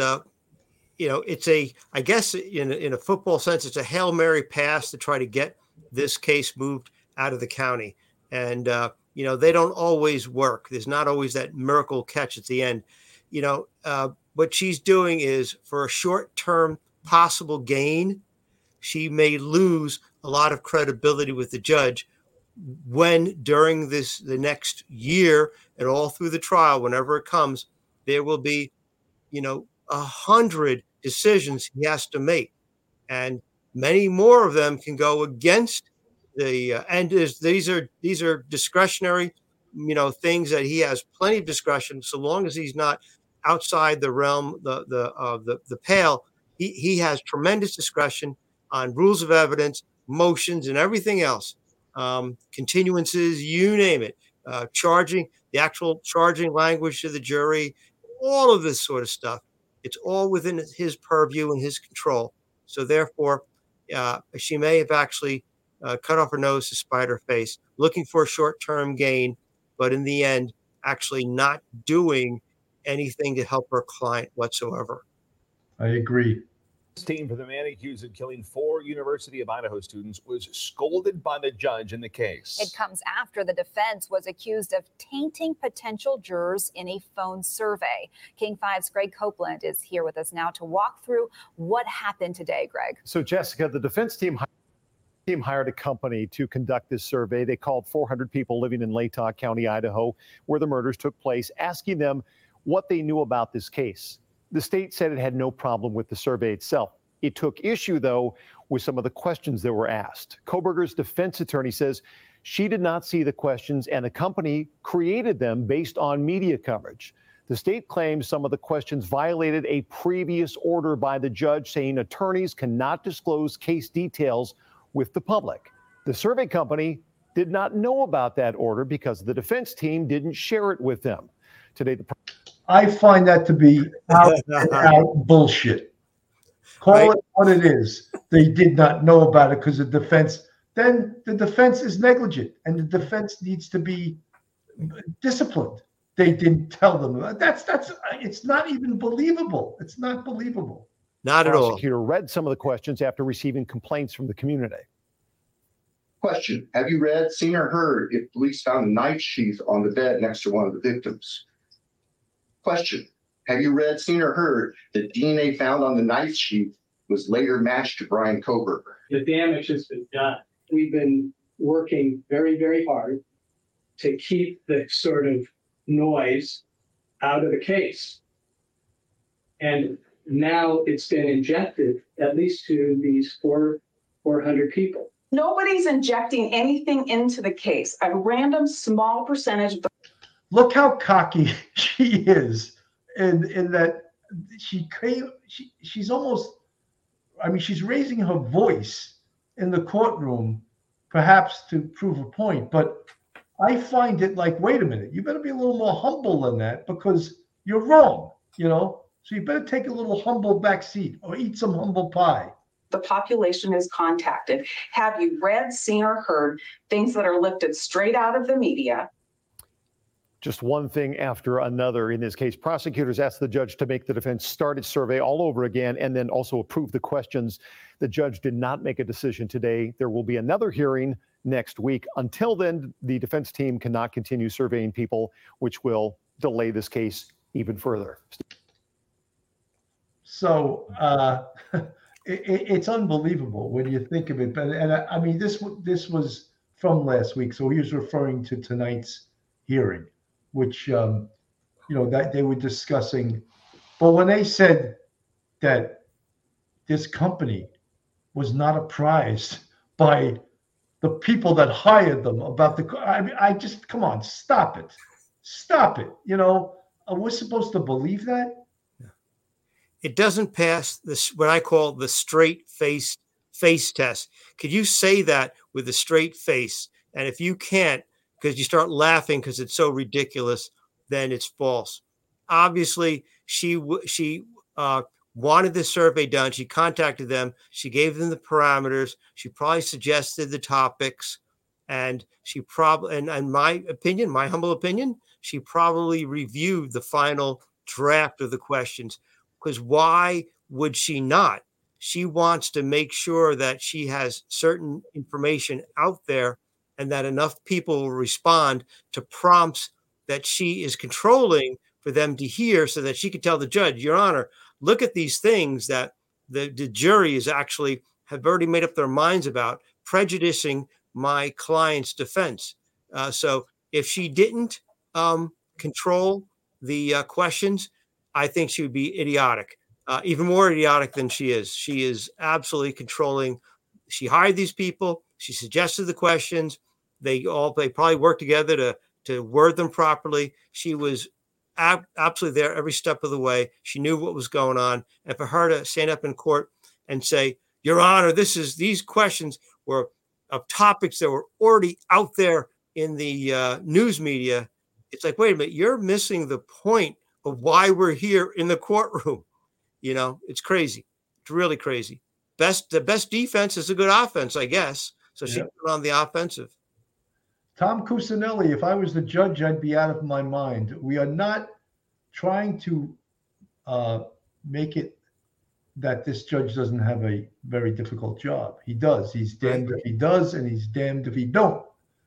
guess in a football sense, it's a Hail Mary pass to try to get this case moved out of the county. And, they don't always work. There's not always that miracle catch at the end. What she's doing is, for a short-term possible gain, she may lose a lot of credibility with the judge when during the next year and all through the trial, whenever it comes, there will be, 100 decisions he has to make, and many more of them can go against these are discretionary, things that he has plenty of discretion, so long as he's not outside the realm, the pale. He has tremendous discretion on rules of evidence, motions, and everything else, continuances, you name it, charging, the actual charging language to the jury, all of this sort of stuff. It's all within his purview and his control. So therefore, she may have actually cut off her nose to spite her face, looking for a short-term gain, but in the end, actually not doing anything to help her client whatsoever. I agree. This team for the man accused of killing 4 University of Idaho students was scolded by the judge in the case. It comes after the defense was accused of tainting potential jurors in a phone survey. King 5's Greg Copeland is here with us now to walk through what happened today, Greg. So, Jessica, the defense team hired a company to conduct this survey. They called 400 people living in Latah County, Idaho, where the murders took place, asking them what they knew about this case. The state said it had no problem with the survey itself. It took issue, though, with some of the questions that were asked. Kohberger's defense attorney says she did not see the questions and the company created them based on media coverage. The state claims some of the questions violated a previous order by the judge saying attorneys cannot disclose case details with the public. The survey company did not know about that order because the defense team didn't share it with them. Today, I find that to be out bullshit. Call it what it is. They did not know about it because the defense, then the defense is negligent and the defense needs to be disciplined. They didn't tell them. It's not even believable. It's not believable. Not at all. The prosecutor read some of the questions after receiving complaints from the community. Question: have you read, seen, or heard if police found a knife sheath on the bed next to one of the victims? Question: have you read, seen, or heard that DNA found on the knife sheath was later matched to Bryan Kohberger? The damage has been done. We've been working very, very hard to keep the sort of noise out of the case. And now it's been injected, at least to these 400 people. Nobody's injecting anything into the case. A random small percentage of the Look how cocky she is in that she's almost, I mean, she's raising her voice in the courtroom, perhaps to prove a point. But I find it like, wait a minute, you better be a little more humble than that because you're wrong, you know? So you better take a little humble back seat or eat some humble pie. The population is contacted. Have you read, seen, or heard things that are lifted straight out of the media? Just one thing after another. In this case, prosecutors asked the judge to make the defense start its survey all over again and then also approve the questions. The judge did not make a decision today. There will be another hearing next week. Until then, the defense team cannot continue surveying people, which will delay this case even further. So it's unbelievable when you think of it. But I mean, this was from last week, so he was referring to tonight's hearing, which that they were discussing. But when they said that this company was not apprised by the people that hired them about I just, come on, stop it. We're supposed to believe that? It doesn't pass this, what I call the straight face test. Could you say that with a straight face? And if you can't, because you start laughing because it's so ridiculous, then it's false. Obviously, she wanted this survey done. She contacted them. She gave them the parameters. She probably suggested the topics. And she probably, and in my opinion, my humble opinion, she probably reviewed the final draft of the questions. Because why would she not? She wants to make sure that she has certain information out there and that enough people will respond to prompts that she is controlling for them to hear so that she can tell the judge, Your Honor, look at these things that the jury is actually have already made up their minds about, prejudicing my client's defense. So if she didn't control the questions, I think she would be idiotic, even more idiotic than she is. She is absolutely controlling. She hired these people. She suggested the questions. They probably worked together to word them properly. She was absolutely there every step of the way. She knew what was going on. And for her to stand up in court and say, Your Honor, these questions were of topics that were already out there in the news media. It's like, wait a minute, you're missing the point of why we're here in the courtroom. It's crazy. It's really crazy. The best defense is a good offense, I guess. So she put on the offensive. Tom Cusinelli, if I was the judge, I'd be out of my mind. We are not trying to make it that this judge doesn't have a very difficult job. He does. He's damned if he does, and he's damned if he don't,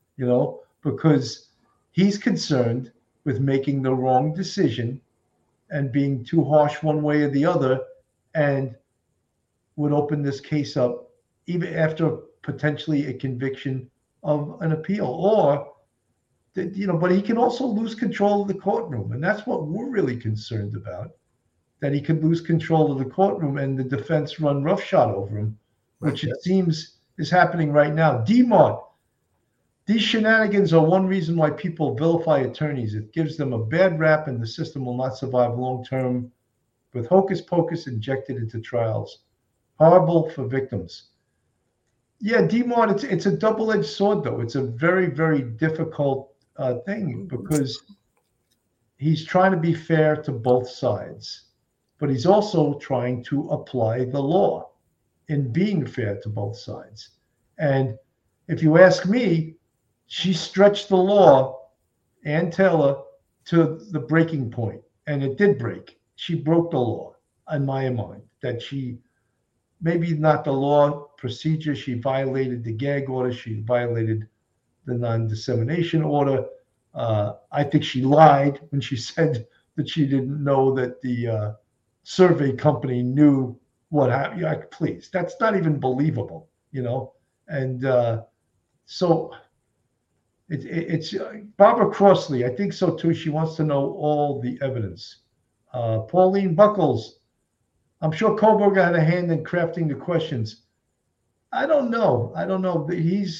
because he's concerned with making the wrong decision and being too harsh one way or the other, and would open this case up even after potentially a conviction of an appeal, or but he can also lose control of the courtroom, and that's what we're really concerned about. that he could lose control of the courtroom and the defense run roughshod over him, which it seems is happening right now. DMARD, these shenanigans are one reason why people vilify attorneys. It gives them a bad rap, and the system will not survive long term with hocus pocus injected into trials. Horrible for victims. Yeah, DMARD, it's a double-edged sword, though. It's a very, very difficult thing because he's trying to be fair to both sides, but he's also trying to apply the law in being fair to both sides. And if you ask me, she stretched the law, Ann Taylor, to the breaking point, and it did break. She broke the law, in my mind, that she, maybe not the law procedure, she violated the gag order, she violated the non-dissemination order. I think she lied when she said that she didn't know that the survey company knew what happened. Like, please, that's not even believable, you know? And so it's Barbara Crossley, I think so too. She wants to know all the evidence. Pauline Buckles, I'm sure Kohberger had a hand in crafting the questions. I don't know. I don't know.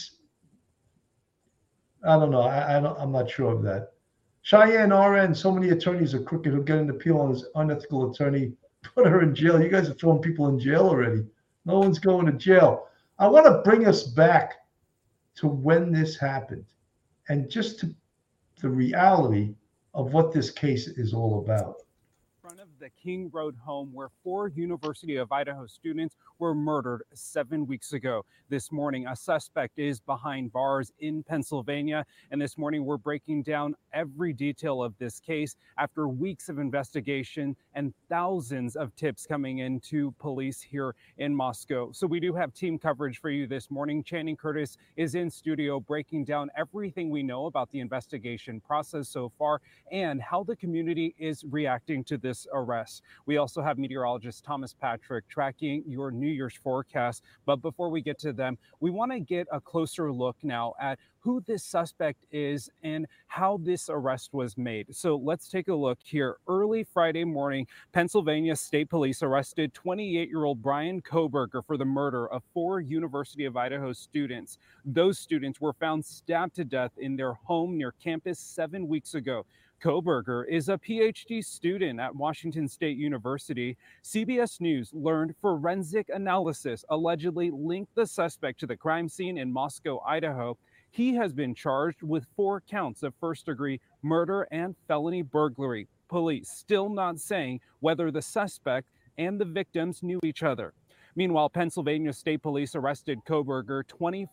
I'm not sure of that. Cheyenne RN, so many attorneys are crooked who get an appeal on his unethical attorney. Put her in jail. You guys are throwing people in jail already. No one's going to jail. I want to bring us back to when this happened and just to the reality of what this case is all about. Of the King Road home where 4 University of Idaho students were murdered 7 weeks ago. This morning, a suspect is behind bars in Pennsylvania, and this morning we're breaking down every detail of this case after weeks of investigation and thousands of tips coming into police here in Moscow. So we do have team coverage for you this morning. Channing Curtis is in studio breaking down everything we know about the investigation process so far and how the community is reacting to this arrest. We also have meteorologist Thomas Patrick tracking your New Year's forecast. But before we get to them, we want to get a closer look now at who this suspect is and how this arrest was made. So let's take a look here. Early Friday morning, Pennsylvania State Police arrested 28-year-old Brian Kohberger for the murder of 4 University of Idaho students. Those students were found stabbed to death in their home near campus 7 weeks ago. Kohberger is a PhD student at Washington State University. CBS News learned forensic analysis allegedly linked the suspect to the crime scene in Moscow, Idaho. He has been charged with 4 counts of first-degree murder and felony burglary. Police still not saying whether the suspect and the victims knew each other. Meanwhile, Pennsylvania State Police arrested Kohberger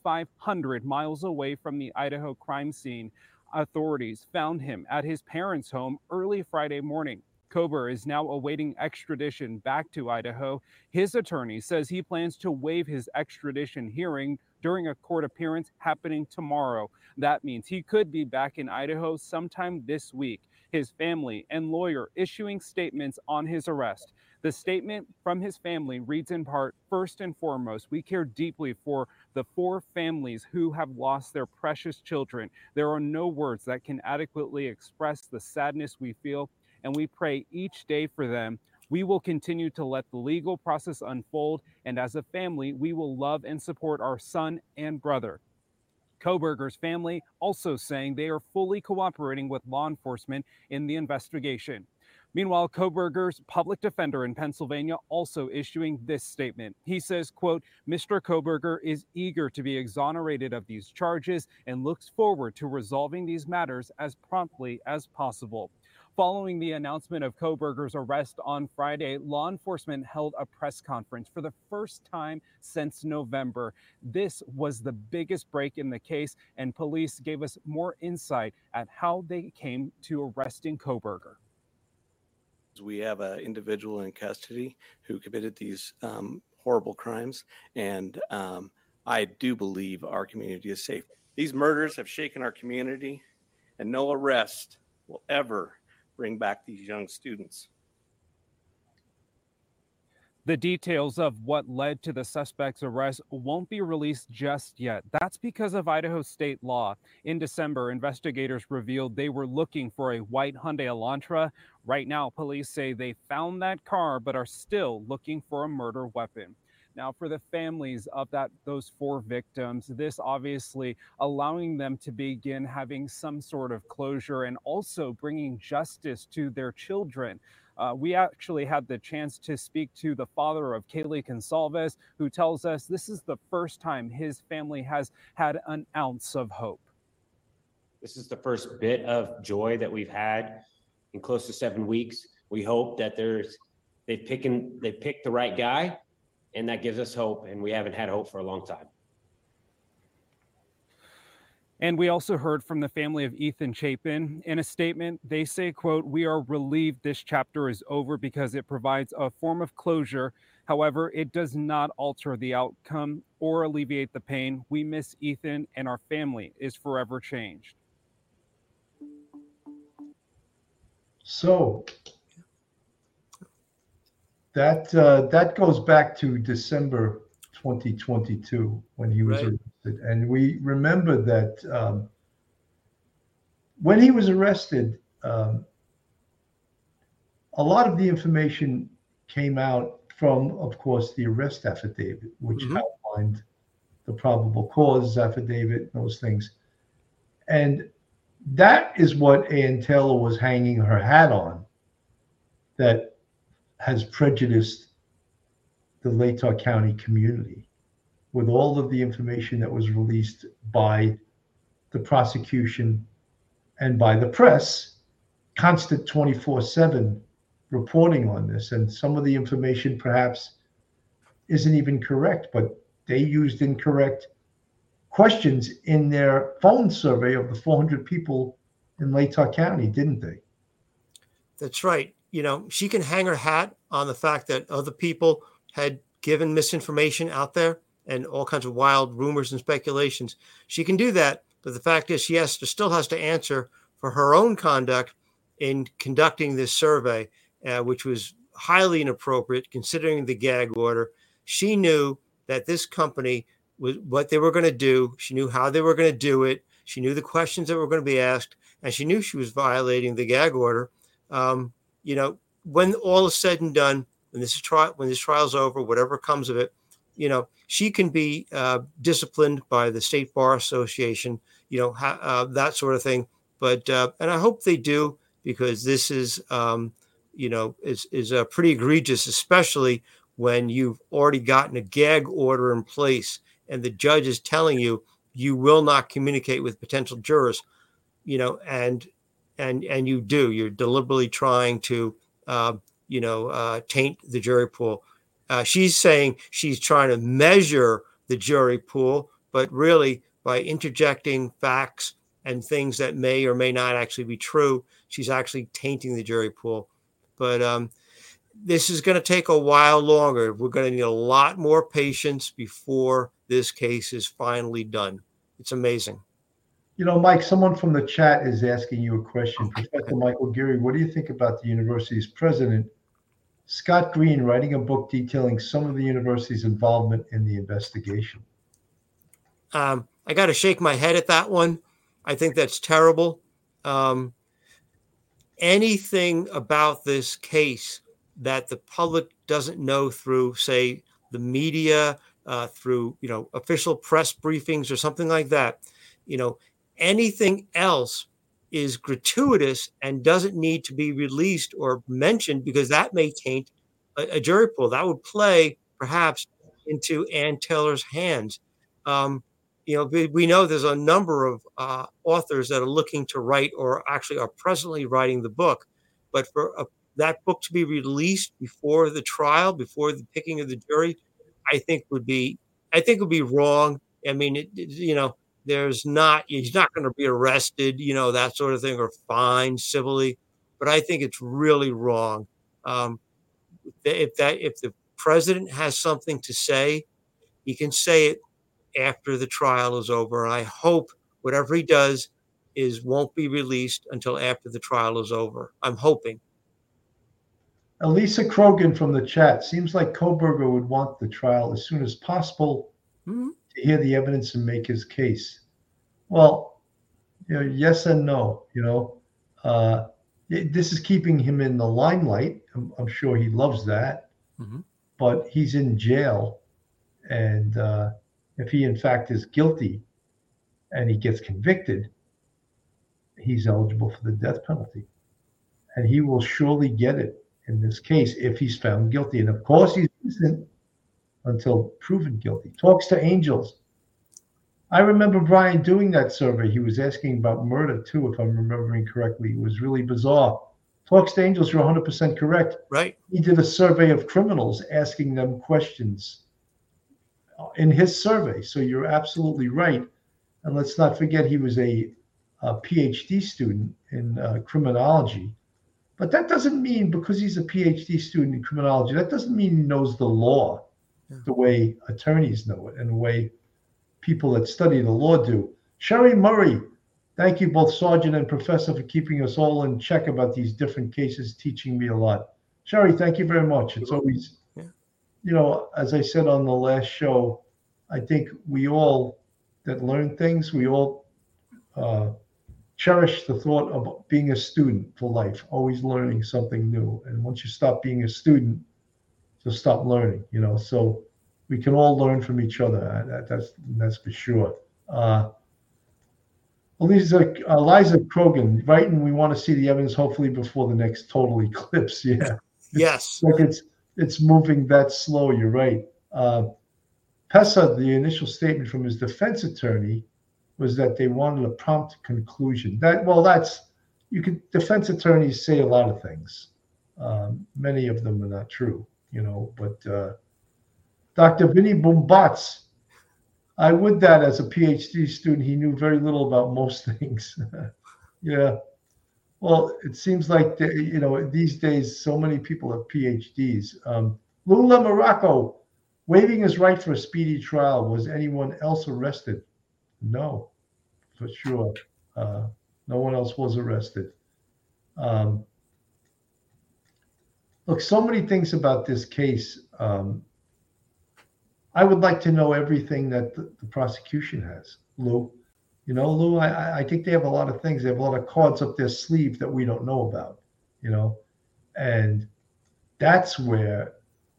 2,500 miles away from the Idaho crime scene. Authorities found him at his parents' home early Friday morning. Kohberger is now awaiting extradition back to Idaho. His attorney says he plans to waive his extradition hearing during a court appearance happening tomorrow. That means he could be back in Idaho sometime this week. His family and lawyer issuing statements on his arrest. The statement from his family reads in part, "First and foremost, we care deeply for the 4 families who have lost their precious children. There are no words that can adequately express the sadness we feel, and we pray each day for them. We will continue to let the legal process unfold, and as a family, we will love and support our son and brother." Kohberger's family also saying they are fully cooperating with law enforcement in the investigation. Meanwhile, Kohberger's public defender in Pennsylvania also issuing this statement. He says, quote, "Mr. Kohberger is eager to be exonerated of these charges and looks forward to resolving these matters as promptly as possible." Following the announcement of Kohberger's arrest on Friday, law enforcement held a press conference for the first time since November. This was the biggest break in the case, and police gave us more insight at how they came to arresting Kohberger. We have an individual in custody who committed these horrible crimes, and I do believe our community is safe. These murders have shaken our community, and no arrest will ever bring back these young students. The details of what led to the suspect's arrest won't be released just yet. That's because of Idaho state law. In December, investigators revealed they were looking for a white Hyundai Elantra. Right now, police say they found that car, but are still looking for a murder weapon. Now, for the families of those 4 victims, this obviously allowing them to begin having some sort of closure and also bringing justice to their children. We actually had the chance to speak to the father of Kaylee Gonsalves, who tells us this is the first time his family has had an ounce of hope. This is the first bit of joy that we've had in close to 7 weeks. We hope that they picked the right guy, and that gives us hope, and we haven't had hope for a long time. And we also heard from the family of Ethan Chapin. In a statement, they say, quote, "We are relieved this chapter is over because it provides a form of closure. However, it does not alter the outcome or alleviate the pain. We miss Ethan, and our family is forever changed." So that goes back to December 2022 when he was arrested. And we remember that when he was arrested, a lot of the information came out from, of course, the arrest affidavit, which outlined the probable cause affidavit, those things. And that is what Ann Taylor was hanging her hat on, that has prejudiced the Latah County community, with all of the information that was released by the prosecution and by the press, constant 24/7 reporting on this. And some of the information perhaps isn't even correct, but they used incorrect questions in their phone survey of the 400 people in Latah County, didn't they? That's right. You know, she can hang her hat on the fact that other people had given misinformation out there and all kinds of wild rumors and speculations. She can do that, but the fact is she still has to answer for her own conduct in conducting this survey, which was highly inappropriate considering the gag order. She knew that this company was what they were going to do. She knew how they were going to do it. She knew the questions that were going to be asked, and she knew she was violating the gag order. You know, when all is said and done, when this trial's over, whatever comes of it, you know, she can be disciplined by the State Bar Association, you know, that sort of thing. But and I hope they do, because this is, you know, is pretty egregious, especially when you've already gotten a gag order in place and the judge is telling you you will not communicate with potential jurors, you know, and you're deliberately trying to, taint the jury pool. She's saying she's trying to measure the jury pool, but really by interjecting facts and things that may or may not actually be true, she's actually tainting the jury pool. But this is going to take a while longer. We're going to need a lot more patience before this case is finally done. It's amazing. You know, Mike, someone from the chat is asking you a question. Professor Michael Geary, what do you think about the university's president, Scott Green, writing a book detailing some of the university's involvement in the investigation? I got to shake my head at that one. I think that's terrible. Anything about this case that the public doesn't know through, say, the media, through, you know, official press briefings or something like that, you know, anything else is gratuitous and doesn't need to be released or mentioned, because that may taint a jury pool. That would play perhaps into Ann Taylor's hands. You know, we know there's a number of authors that are looking to write or actually are presently writing the book, but for that book to be released before the trial, before the picking of the jury, I think would be wrong. I mean, you know, he's not going to be arrested, you know, that sort of thing, or fined civilly. But I think it's really wrong. If the president has something to say, he can say it after the trial is over. And I hope whatever he does won't be released until after the trial is over. I'm hoping. Elisa Krogan from the chat. Seems like Kohberger would want the trial as soon as possible to hear the evidence and make his case. Well, yes and no. This is keeping him in the limelight. I'm sure he loves that, but he's in jail. And if he, in fact, is guilty and he gets convicted, he's eligible for the death penalty. And he will surely get it in this case if he's found guilty. And of course, he's innocent until proven guilty. Talks to Angels. I remember Brian doing that survey. He was asking about murder too, if I'm remembering correctly. It was really bizarre. Talks to Angels, you're 100% correct. Right. He did a survey of criminals, asking them questions in his survey. So you're absolutely right. And let's not forget he was a PhD student in criminology. But that doesn't mean, because he's a PhD student in criminology, that doesn't mean he knows the law the way attorneys know it and the way people that study the law do. Sherry Murray, thank you both Sergeant and Professor for keeping us all in check about these different cases, teaching me a lot. Sherry, thank you very much. It's always, as I said on the last show, I think we all that learn things, we all cherish the thought of being a student for life, always learning something new. And once you stop being a student, you'll stop learning, so we can all learn from each other. That's for sure. Eliza Krogan, writing, we want to see the evidence hopefully before the next total eclipse. Yeah. Yes. Like it's moving that slow. You're right. Pesa, the initial statement from his defense attorney was that they wanted a prompt conclusion. Defense attorneys say a lot of things. Many of them are not true, but Dr. Vinny Bumbats, I would that as a PhD student, he knew very little about most things. Yeah. Well, it seems like, these days, so many people have PhDs. Lula Morocco, waiving his right for a speedy trial. Was anyone else arrested? No, for sure. No one else was arrested. Look, so many things about this case. I would like to know everything that the prosecution has, Lou. Lou, I think they have a lot of things. They have a lot of cards up their sleeve that we don't know about, and that's where,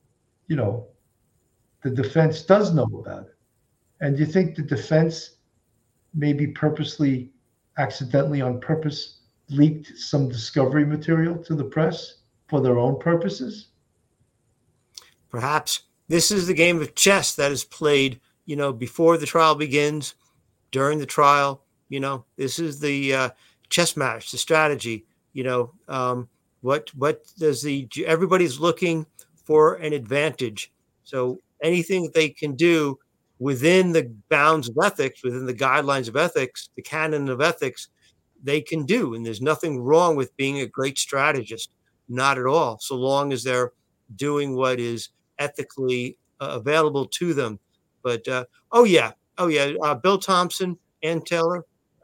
the defense does know about it. And do you think the defense maybe purposely, accidentally, on purpose, leaked some discovery material to the press for their own purposes? Perhaps. This is the game of chess that is played, before the trial begins, during the trial. This is the chess match, the strategy. What does everybody's looking for an advantage. So anything that they can do within the bounds of ethics, within the guidelines of ethics, the canon of ethics, they can do. And there's nothing wrong with being a great strategist, not at all, so long as they're doing what is ethically available to them. But Bill Thompson and Taylor,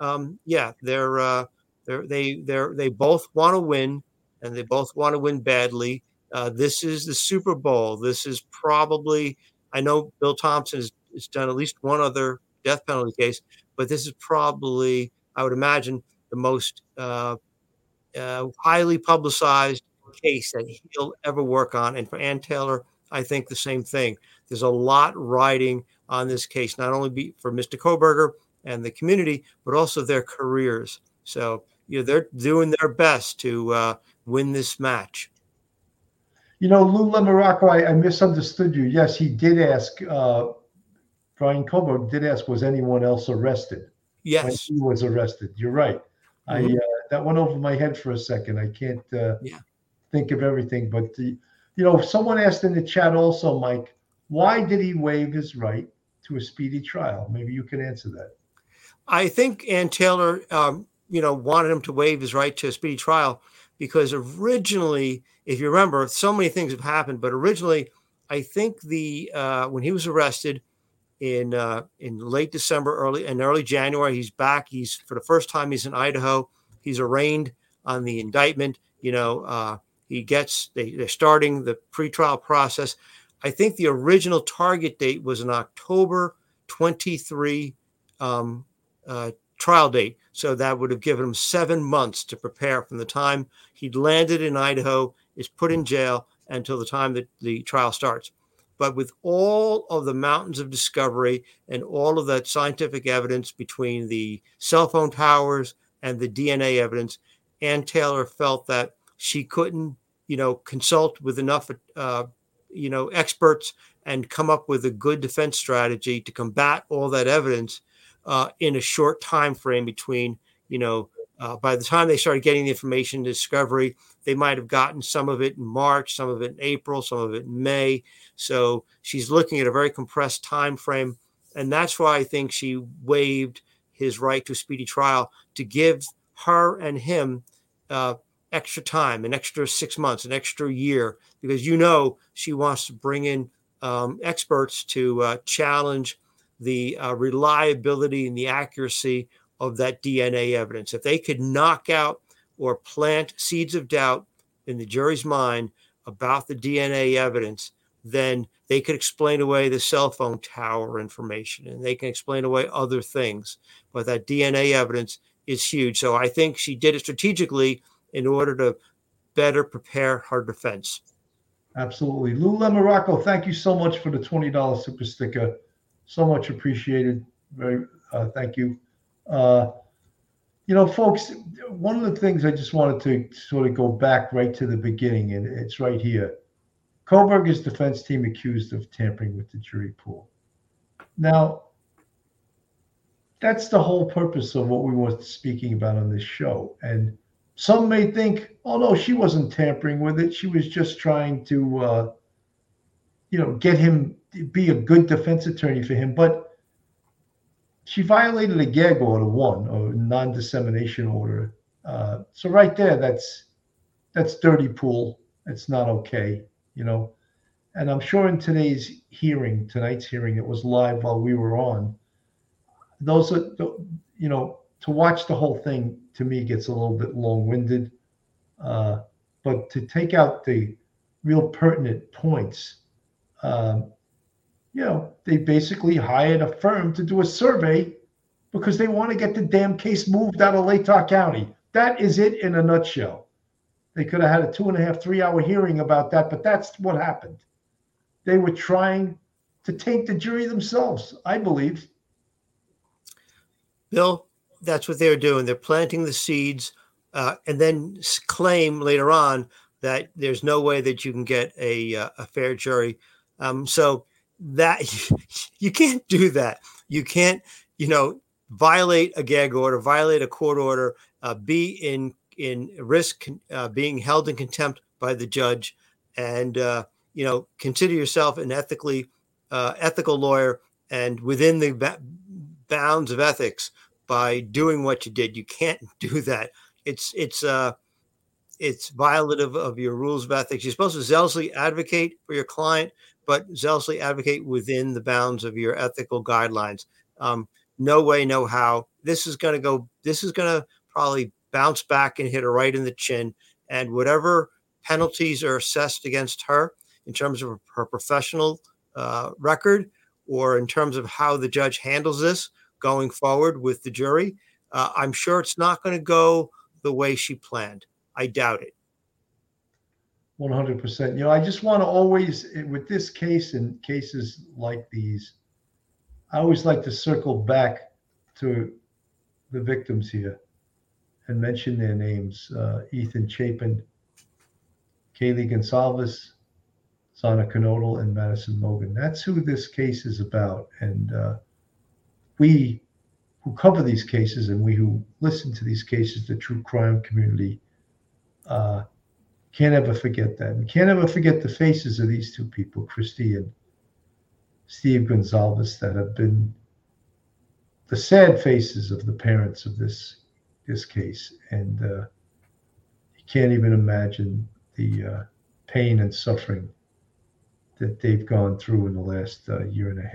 they both want to win, and they both want to win badly. This is the Super Bowl. This is probably, I know Bill Thompson has done at least one other death penalty case, but this is probably, I would imagine, the most highly publicized case that he'll ever work on. And for Ann Taylor, I think the same thing. There's a lot riding on this case, not only for Mr. Kohberger and the community, but also their careers. So, they're doing their best to win this match. Lou Morocco, I misunderstood you. Yes, he did ask, Brian Kohberger did ask, was anyone else arrested? Yes. When he was arrested. You're right. Mm-hmm. That went over my head for a second. I can't think of everything. But, someone asked in the chat also, Mike, why did he waive his right to a speedy trial? Maybe you can answer that. I think Ann Taylor, wanted him to waive his right to a speedy trial because originally, if you remember, so many things have happened. But originally, I think when he was arrested in late December, early January, he's back. For the first time, he's in Idaho. He's arraigned on the indictment. He They're starting the pretrial process. I think the original target date was an October 23 trial date. So that would have given him 7 months to prepare from the time he'd landed in Idaho, is put in jail, until the time that the trial starts. But with all of the mountains of discovery and all of that scientific evidence between the cell phone towers and the DNA evidence, Ann Taylor felt that she couldn't, consult with enough, experts and come up with a good defense strategy to combat all that evidence in a short time frame between, by the time they started getting the information discovery, they might have gotten some of it in March, some of it in April, some of it in May. So she's looking at a very compressed time frame. And that's why I think she waived his right to a speedy trial, to give her and him extra time, an extra 6 months, an extra year, because she wants to bring in experts to challenge the reliability and the accuracy of that DNA evidence. If they could knock out or plant seeds of doubt in the jury's mind about the DNA evidence, then they could explain away the cell phone tower information and they can explain away other things. But that DNA evidence is huge. So I think she did it strategically in order to better prepare her defense. Absolutely. Lou Lamoracco, thank you so much for the $20 super sticker. So much appreciated. Very, thank you. Folks, one of the things I just wanted to sort of go back right to the beginning, and it's right here. Kohberger's defense team accused of tampering with the jury pool. Now, that's the whole purpose of what we were speaking about on this show. And some may think, oh, no, she wasn't tampering with it. She was just trying to, get him, be a good defense attorney for him. But she violated a gag order, or non-dissemination order. So right there, that's dirty pool. It's not okay, And I'm sure in tonight's hearing, it was live while we were on. Those are, to watch the whole thing to me gets a little bit long-winded. But to take out the real pertinent points, they basically hired a firm to do a survey because they want to get the damn case moved out of Latah County. That is it in a nutshell. They could have had a 2.5, 3-hour hearing about that, but that's what happened. They were trying to taint the jury themselves, I believe. Bill, that's what they're doing. They're planting the seeds and then claim later on that there's no way that you can get a fair jury. So that you can't do that. You can't, violate a gag order, violate a court order, be in risk being held in contempt by the judge, and consider yourself an ethical lawyer and within the bounds of ethics by doing what you did. You can't do that. It's violative of your rules of ethics. You're supposed to zealously advocate for your client, but zealously advocate within the bounds of your ethical guidelines. No way, no how. This is going to probably bounce back and hit her right in the chin. And whatever penalties are assessed against her in terms of her professional record or in terms of how the judge handles this going forward with the jury, I'm sure it's not going to go the way she planned. I doubt it. 100%. I just want to always, with this case and cases like these, I always like to circle back to the victims here and mention their names. Ethan Chapin, Kaylee Gonsalves, Sana Knodel, and Madison Mogen. That's who this case is about. And we who cover these cases and we who listen to these cases, the true crime community, can't ever forget that. And can't ever forget the faces of these two people, Christy and Steve Gonsalves, that have been the sad faces of the parents of this case. And you can't even imagine the pain and suffering that they've gone through in the last year and a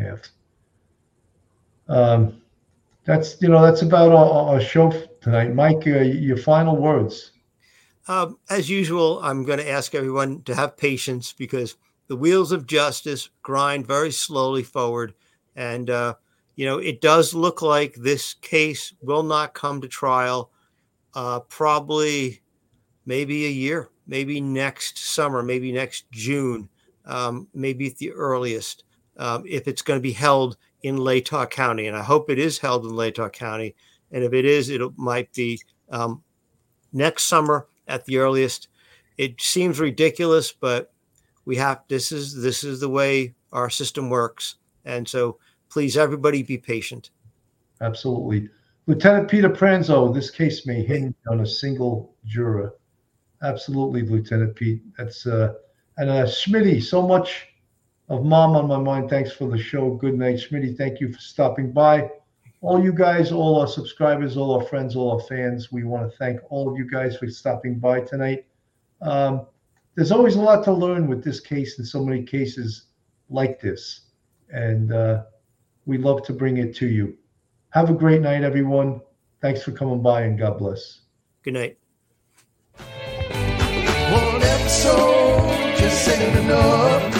half. That's about our show tonight. Mike, your final words. As usual, I'm going to ask everyone to have patience because the wheels of justice grind very slowly forward. And, it does look like this case will not come to trial probably maybe a year, maybe next summer, maybe next June, maybe at the earliest, if it's going to be held in Latah County. And I hope it is held in Latah County. And if it is, it might be next summer at the earliest. It seems ridiculous, but this is the way our system works. And so please, everybody be patient. Absolutely. Lieutenant Peter Pranzo, this case may hinge on a single juror. Absolutely, Lieutenant Pete. That's and Schmitty, so much of Mom on my mind. Thanks for the show. Good night, Schmitty. Thank you for stopping by. All you guys, all our subscribers, all our friends, all our fans, we want to thank all of you guys for stopping by tonight. There's always a lot to learn with this case and so many cases like this. And we love to bring it to you. Have a great night, everyone. Thanks for coming by, and God bless. Good night. One episode just ain't enough.